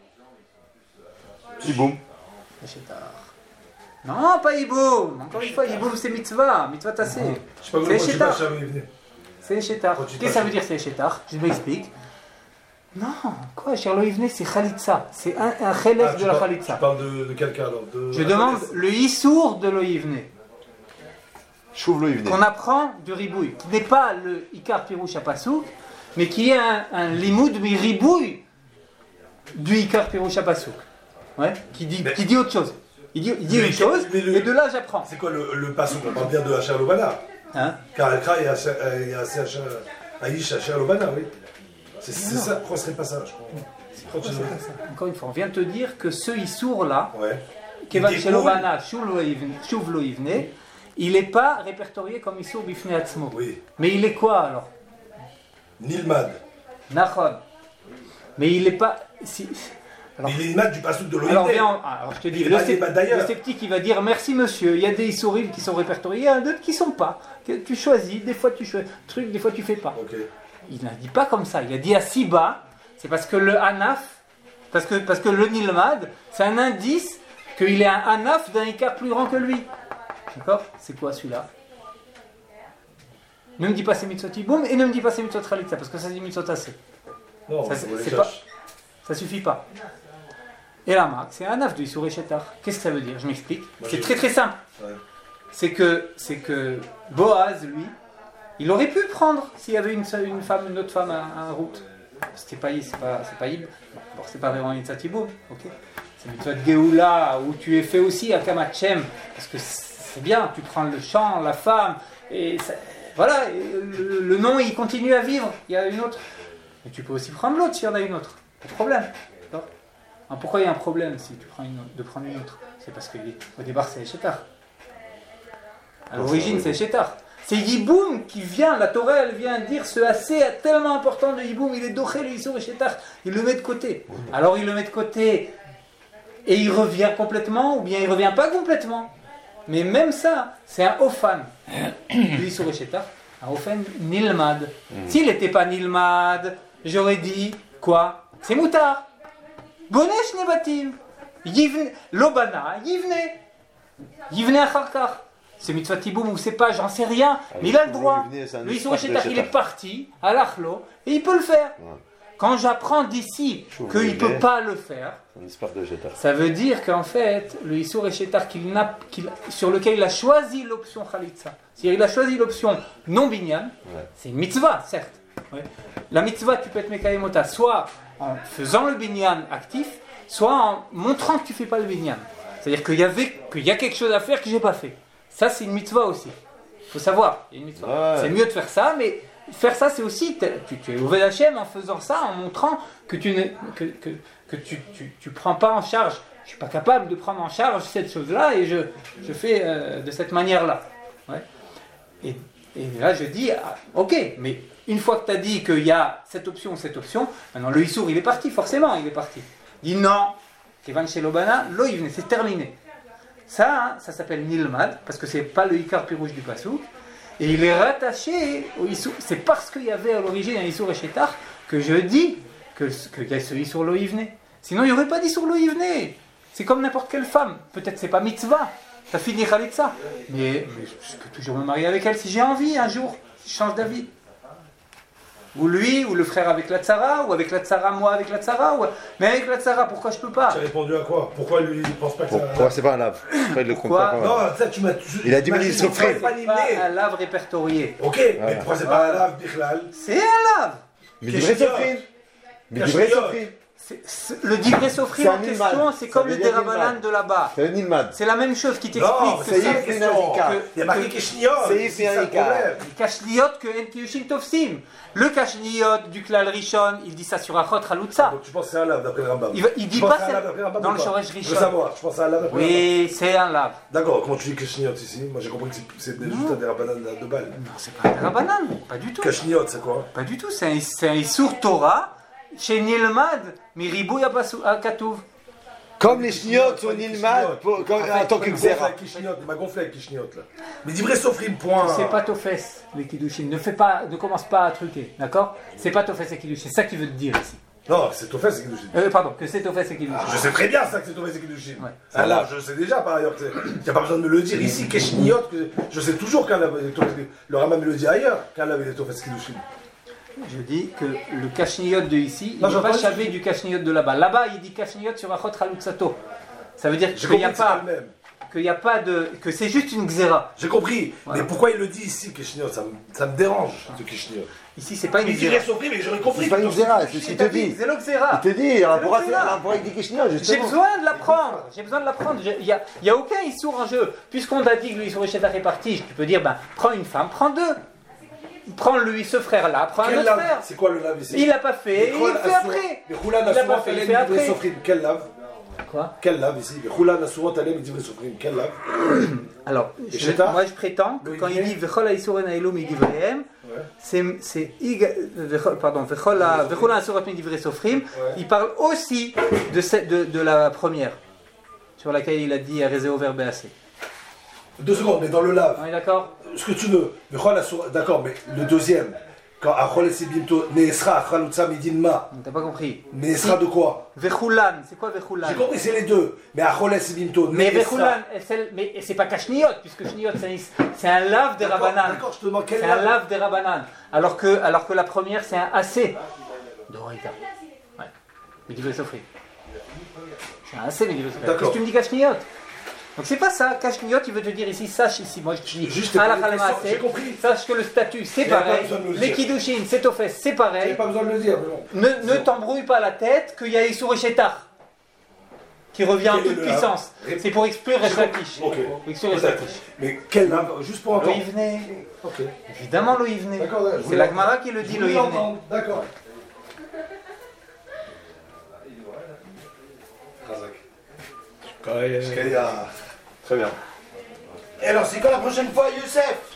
Iboum. Yeshetar. Non, pas Iboum. Encore une fois, Iboum c'est mitzvah, mitzvah tassée. Je sais pas C'est comment je sais Shetar. pas, Asher il venait. C'est Shetar. Quand tu Qu'est-ce que ça passes- veut dire c'est Shetar? Je m'explique. Non, quoi, Sherlo Ivne, c'est Khalitsa. C'est un, un chelef Ah, de tu la parles- Khalitsa. Tu parles de, de quelqu'un alors de... Je demande le Issour de l'Oivne, Chouve-le, il venait. qu'on apprend du Ribouille, qui n'est pas le Ikar Pirouche à Passouk, mais qui est un, un limoud, mais Ribouille du Ikar Pirouche à Passouk. Ouais, qui dit, Mais- qui dit autre chose. Il dit, il dit Mais- une chose, mais le- et de là j'apprends. C'est quoi le, le passage? On parle bien de Asher Lobana. Hein? Car Al-Kra, il y a Asher- euh, il y a assez Asher- Aïch Asher Lobana, oui. C'est c'est ça, pourquoi ce serait pas ça, je crois. Continue. Encore une fois, on vient de te dire que ce Issour là, Ouais. Kevan Il Shelovana, Shuv Lo Ivne, il n'est pas répertorié comme Issour Bifne Atzmo. Oui. Mais il est quoi alors? Nilmad. Nachon. Mais il n'est pas. Si... Alors, Mais Nilmad du passage de l'O I D. alors, viens, alors je te dis, Il est le, pas- il est sceptique- pas d'ailleurs. le sceptique il va dire merci monsieur, il y a des Issourim qui sont répertoriés, il y en a d'autres qui ne sont pas. Que tu choisis, des fois tu choisis, truc, des fois tu fais pas. Ok. Il n'a dit pas comme ça, il a dit à si bas, c'est parce que le Hanaf, parce que, parce que le Nilmad, c'est un indice qu'il est un Hanaf d'un Ikar plus grand que lui. D'accord? C'est quoi celui-là? Ne me dis pas c'est Mitzvot Iboum et ne me dis pas c'est Mitzvot Khalitsa, parce que ça c'est Mitzvot Tassé. Non, Ça, vous c'est- voulez c'est que pas- je- Ça suffit pas. Et la marque, c'est un Hanaf de Issour et Shetar. Qu'est-ce que ça veut dire? Je m'explique. Moi, C'est j'ai- très très simple. Ouais. C'est que, c'est que Boaz, lui, il aurait pu prendre s'il y avait une, seule- une femme, une autre femme en route. C'était pas, c'est pas, c'est pas Ib. Bon, c'est pas vraiment une Tzatiboum, ok. C'est une de Géoula où tu es fait aussi à Kamachem, parce que c'est bien, tu prends le champ, la femme, et ça- voilà, et le, le nom il continue à vivre. Il y a une autre. Mais tu peux aussi prendre l'autre s'il y en a une autre. Pas de problème. D'accord. Alors, pourquoi il y a un problème si tu prends une autre, de prendre une autre? C'est parce qu'au départ c'est Shetar. À l'origine c'est Shetar. C'est Yiboum qui vient, la Torah elle vient dire ce assez tellement important de Yiboum, il est doché le Issour et Shetar, il le met de côté. Alors il le met de côté et il revient complètement ou bien il revient pas complètement. Mais même ça, c'est un Ofan. Le Issour et Shetar, un Ofan Nilmad. S'il n'était pas Nilmad, j'aurais dit quoi? C'est Moutar. Bonesh Nebatim. Yivne, Lobana, Yivne. Yivne Acharkar. c'est mitzvah tiboum ou c'est pas, j'en sais rien, Ah, mais il a le droit. Loïvné, c'est un Le Issour Issour Shetar, il est Shetar. parti à l'Achlo et il peut le faire. Ouais. Quand j'apprends d'ici Chouv qu'il ne Loïvné. peut pas le faire, C'est un espoir de Shetar. ça veut dire qu'en fait, le Issour et Shetar qu'il n'a- qu'il- sur lequel il a choisi l'option Khalitsa, c'est-à-dire il a choisi l'option non binyan, Ouais. c'est une mitzvah, certes. Ouais. La mitzvah, tu peux être Mekayemota soit en faisant le binyan actif, soit en montrant que tu ne fais pas le binyan. C'est-à-dire qu'il y, avait, qu'il y a quelque chose à faire que je n'ai pas fait. Ça, c'est une mitzvah aussi. Il faut savoir, il y a une mitzvah. Ouais. C'est mieux de faire ça, mais faire ça, c'est aussi, tu, tu es au V H M en faisant ça, en montrant que tu ne que, que, que tu, tu, tu prends pas en charge. Je suis pas capable de prendre en charge cette chose-là et je, je fais euh, de cette manière-là. Ouais. Et, et là, je dis, ah, ok, mais une fois que tu as dit qu'il y a cette option, cette option, maintenant le Issour, il est parti, forcément, il est parti. Il dit non, Kevan Shelobana, lo Yivne, c'est terminé. Ça, hein, ça s'appelle Nilmad, parce que c'est pas le Ikar Pirouche du Passouk. Et il est rattaché au Issour. C'est parce qu'il y avait à l'origine un Issour et Shetar que je dis que, qu'il y a ce Issour lo Yivne. Sinon, il n'y aurait pas d'Issour lo Yivne. C'est comme n'importe quelle femme. Peut-être c'est pas mitzvah. Ça finit avec ça. Mais, mais je peux toujours me marier avec elle si j'ai envie un jour. Si je change d'avis. Ou lui, ou le frère avec la tsara, ou avec la tsara, moi avec la tsara. Ou... Mais avec la tsara, pourquoi je peux pas? Tu as répondu à quoi? Pourquoi lui il pense pas que Bon, ça. pourquoi c'est pas un lave? Pourquoi il le compte Pourquoi pas comme un lave? Non, ça tu m'as. tu- Il a dit, mais il tu- se pourquoi ferait. c'est pas C'est pas animé. un lave répertorié. Ok, mais Voilà. pourquoi c'est pas un lave, Bichlal? C'est un lave. Mais du vrai Keshiyot. Sofrim. Mais du Keshiyot. vrai Sofrim. C'est- c'est- le divrei sofrim C'est en un question, Nilmad. c'est Ça comme veut le dire Derabanan Nilmad. de là-bas. C'est un Nilmad. C'est la même chose qui Non, t'explique mais que c'est ça, ça la question. que- Il y a marqué Keshiyot. C'est c'est ça le Ifirika. problème. Kashniot que En Kiyushin Tofsim. Le Kashniot du Klal Rishon, il dit ça sur Achot Halutza. Donc tu penses que c'est un lave d'après le Rambam? Il, va- il dit Tu penses pas que c'est un c'est- lave d'après le Rambam dans ou le pas? Shoresh Je veux Rishon. savoir, je pense que c'est un lave d'après le Rambam. Oui, c'est un lave. D'accord, comment tu dis Keshiyot ici? Moi j'ai compris que c'est- c'est juste un dérabbanan de balles. Non, c'est pas un Derabanan, pas du tout. Keshiyot, c'est quoi? Pas du tout, c'est un, c'est un Issour Torah chez Nilmad, Miribou Yakatuv. Comme les chniottes sont Nilmad pour- comme- en tant que Il m'a gonflé Xera. avec Keshiyot, il m'a gonflé avec Keshiyot là. Mais dis vrai Sofrim, point. C'est pas Tofes, les Kiddushin. Ne, fais pas, ne commence pas à truquer, d'accord? C'est pas Tofes et Kiddushin, c'est ça qu'il veut te dire ici. Non, c'est Tofes et Kiddushin. Euh, pardon, que c'est Tofes et Kiddushin. Ah, je sais très bien ça que c'est Tofes et Kiddushin. Ouais. Ah là, je sais déjà par ailleurs que c'est. Il n'y a pas besoin de me le dire ici, Keshiyot, que je sais toujours qu'un lave est Tofes. Le Rambam me le dit ailleurs, qu'un lave est Tofes et Kiddushin. Je dis que le Kashniyot de ici, il Non, n'est pas j'entends- chavé du Kashniyot de là-bas. Là-bas, il dit Kashniyot sur Achot Halutzato. Ça veut dire J'ai qu'il n'y compris a que c'est pas pas, le même. qu'il y a pas de, que c'est juste une xéra. J'ai compris, Voilà. mais pourquoi il le dit ici, Keshiyot? Ça me, ça me dérange, ce Keshiyot. Ici, c'est pas une Il dit xéra. vrai Sofrim, mais j'aurais compris. C'est pas que une dans ce Xera, Kiddushin, c'est ce qu'il T'as te dit, dit. C'est le xéra. Il te dit, alors pour le Xera. avec des Keshniot, J'ai justement. besoin de l'apprendre. J'ai besoin de l'apprendre. Il n'y a, y a aucun issour en jeu. Puisqu'on a dit que le issour Shetar est parti, tu peux dire, ben, prends une femme, prends deux. Prends lui, ce frère-là, prends un Quel autre lave? frère. C'est quoi le lave ici? Il l'a pas fait, il le fait après. Mais Roulan Il l'a pas Asurat fait, il Alem fait Divrei après. Sofrim, quel lave? Quoi? Quel lave ici? Mais Roulan Asurat Alem Divrei Sofrim, quel lave? Alors, Et je- Shetar? moi je prétends que Le quand il Yidé? dit Vechol haïsour naïlou midivrehem, Ouais. c'est c'est iga- Vechol- pardon Vechol ha- Vechol haïsour midivre sofrim, il parle aussi de, cette, de, de la première sur laquelle il a dit Rezeo verbe assez. Deux secondes, mais dans le lave, On est d'accord? ce que tu veux. Mais Roulan Asurat- d'accord, mais le deuxième, quand Achol Sibimto, Neesra, Achalutza Midinma, T'as pas compris? Neesra de quoi? Vechulan, c'est quoi Vechulan? J'ai compris, c'est les deux. Mais Achol Sibimto, Mais Neesra. Vechulan, c'est- mais c'est pas Kashniot, puisque Shniot c'est un- c'est un lave des D'accord, Rabanan. D'accord, je te demande quel C'est un lave. lave des Rabanan. Alors que, alors que la première c'est un assez d'Oraïta. Ouais. Midivre sofrim. C'est un assez Midivre sofrim. D'accord. Qu'est-ce que tu me dis Kashniot? Donc c'est pas ça, Kashniot il veut te dire ici, sache ici, moi je te dis, Juste à la une Khalema, question, c'est- j'ai compris. sache que le statut c'est J'avais pas pareil, besoin de me le les dire. Kiddushin, c'est au fait, c'est pareil, J'avais pas besoin de le dire, mais bon. ne, ne t'embrouille pas la tête qu'il y a Issour et Shetar qui revient en Quel est toute le puissance. lave? C'est pour exclure J'ai compris. Eshlakish. Ok. Exclure Peut-être. Eshlakish. Mais quel lave? Juste pour entendre. Loïvné, Ok. évidemment Loïvné. D'accord, d'accord. C'est la Gemara qui le dit Je voulais Loïvné. l'entendre, d'accord. Razak. Shkaya. Très bien. Et alors, c'est quand la prochaine fois, Youssef?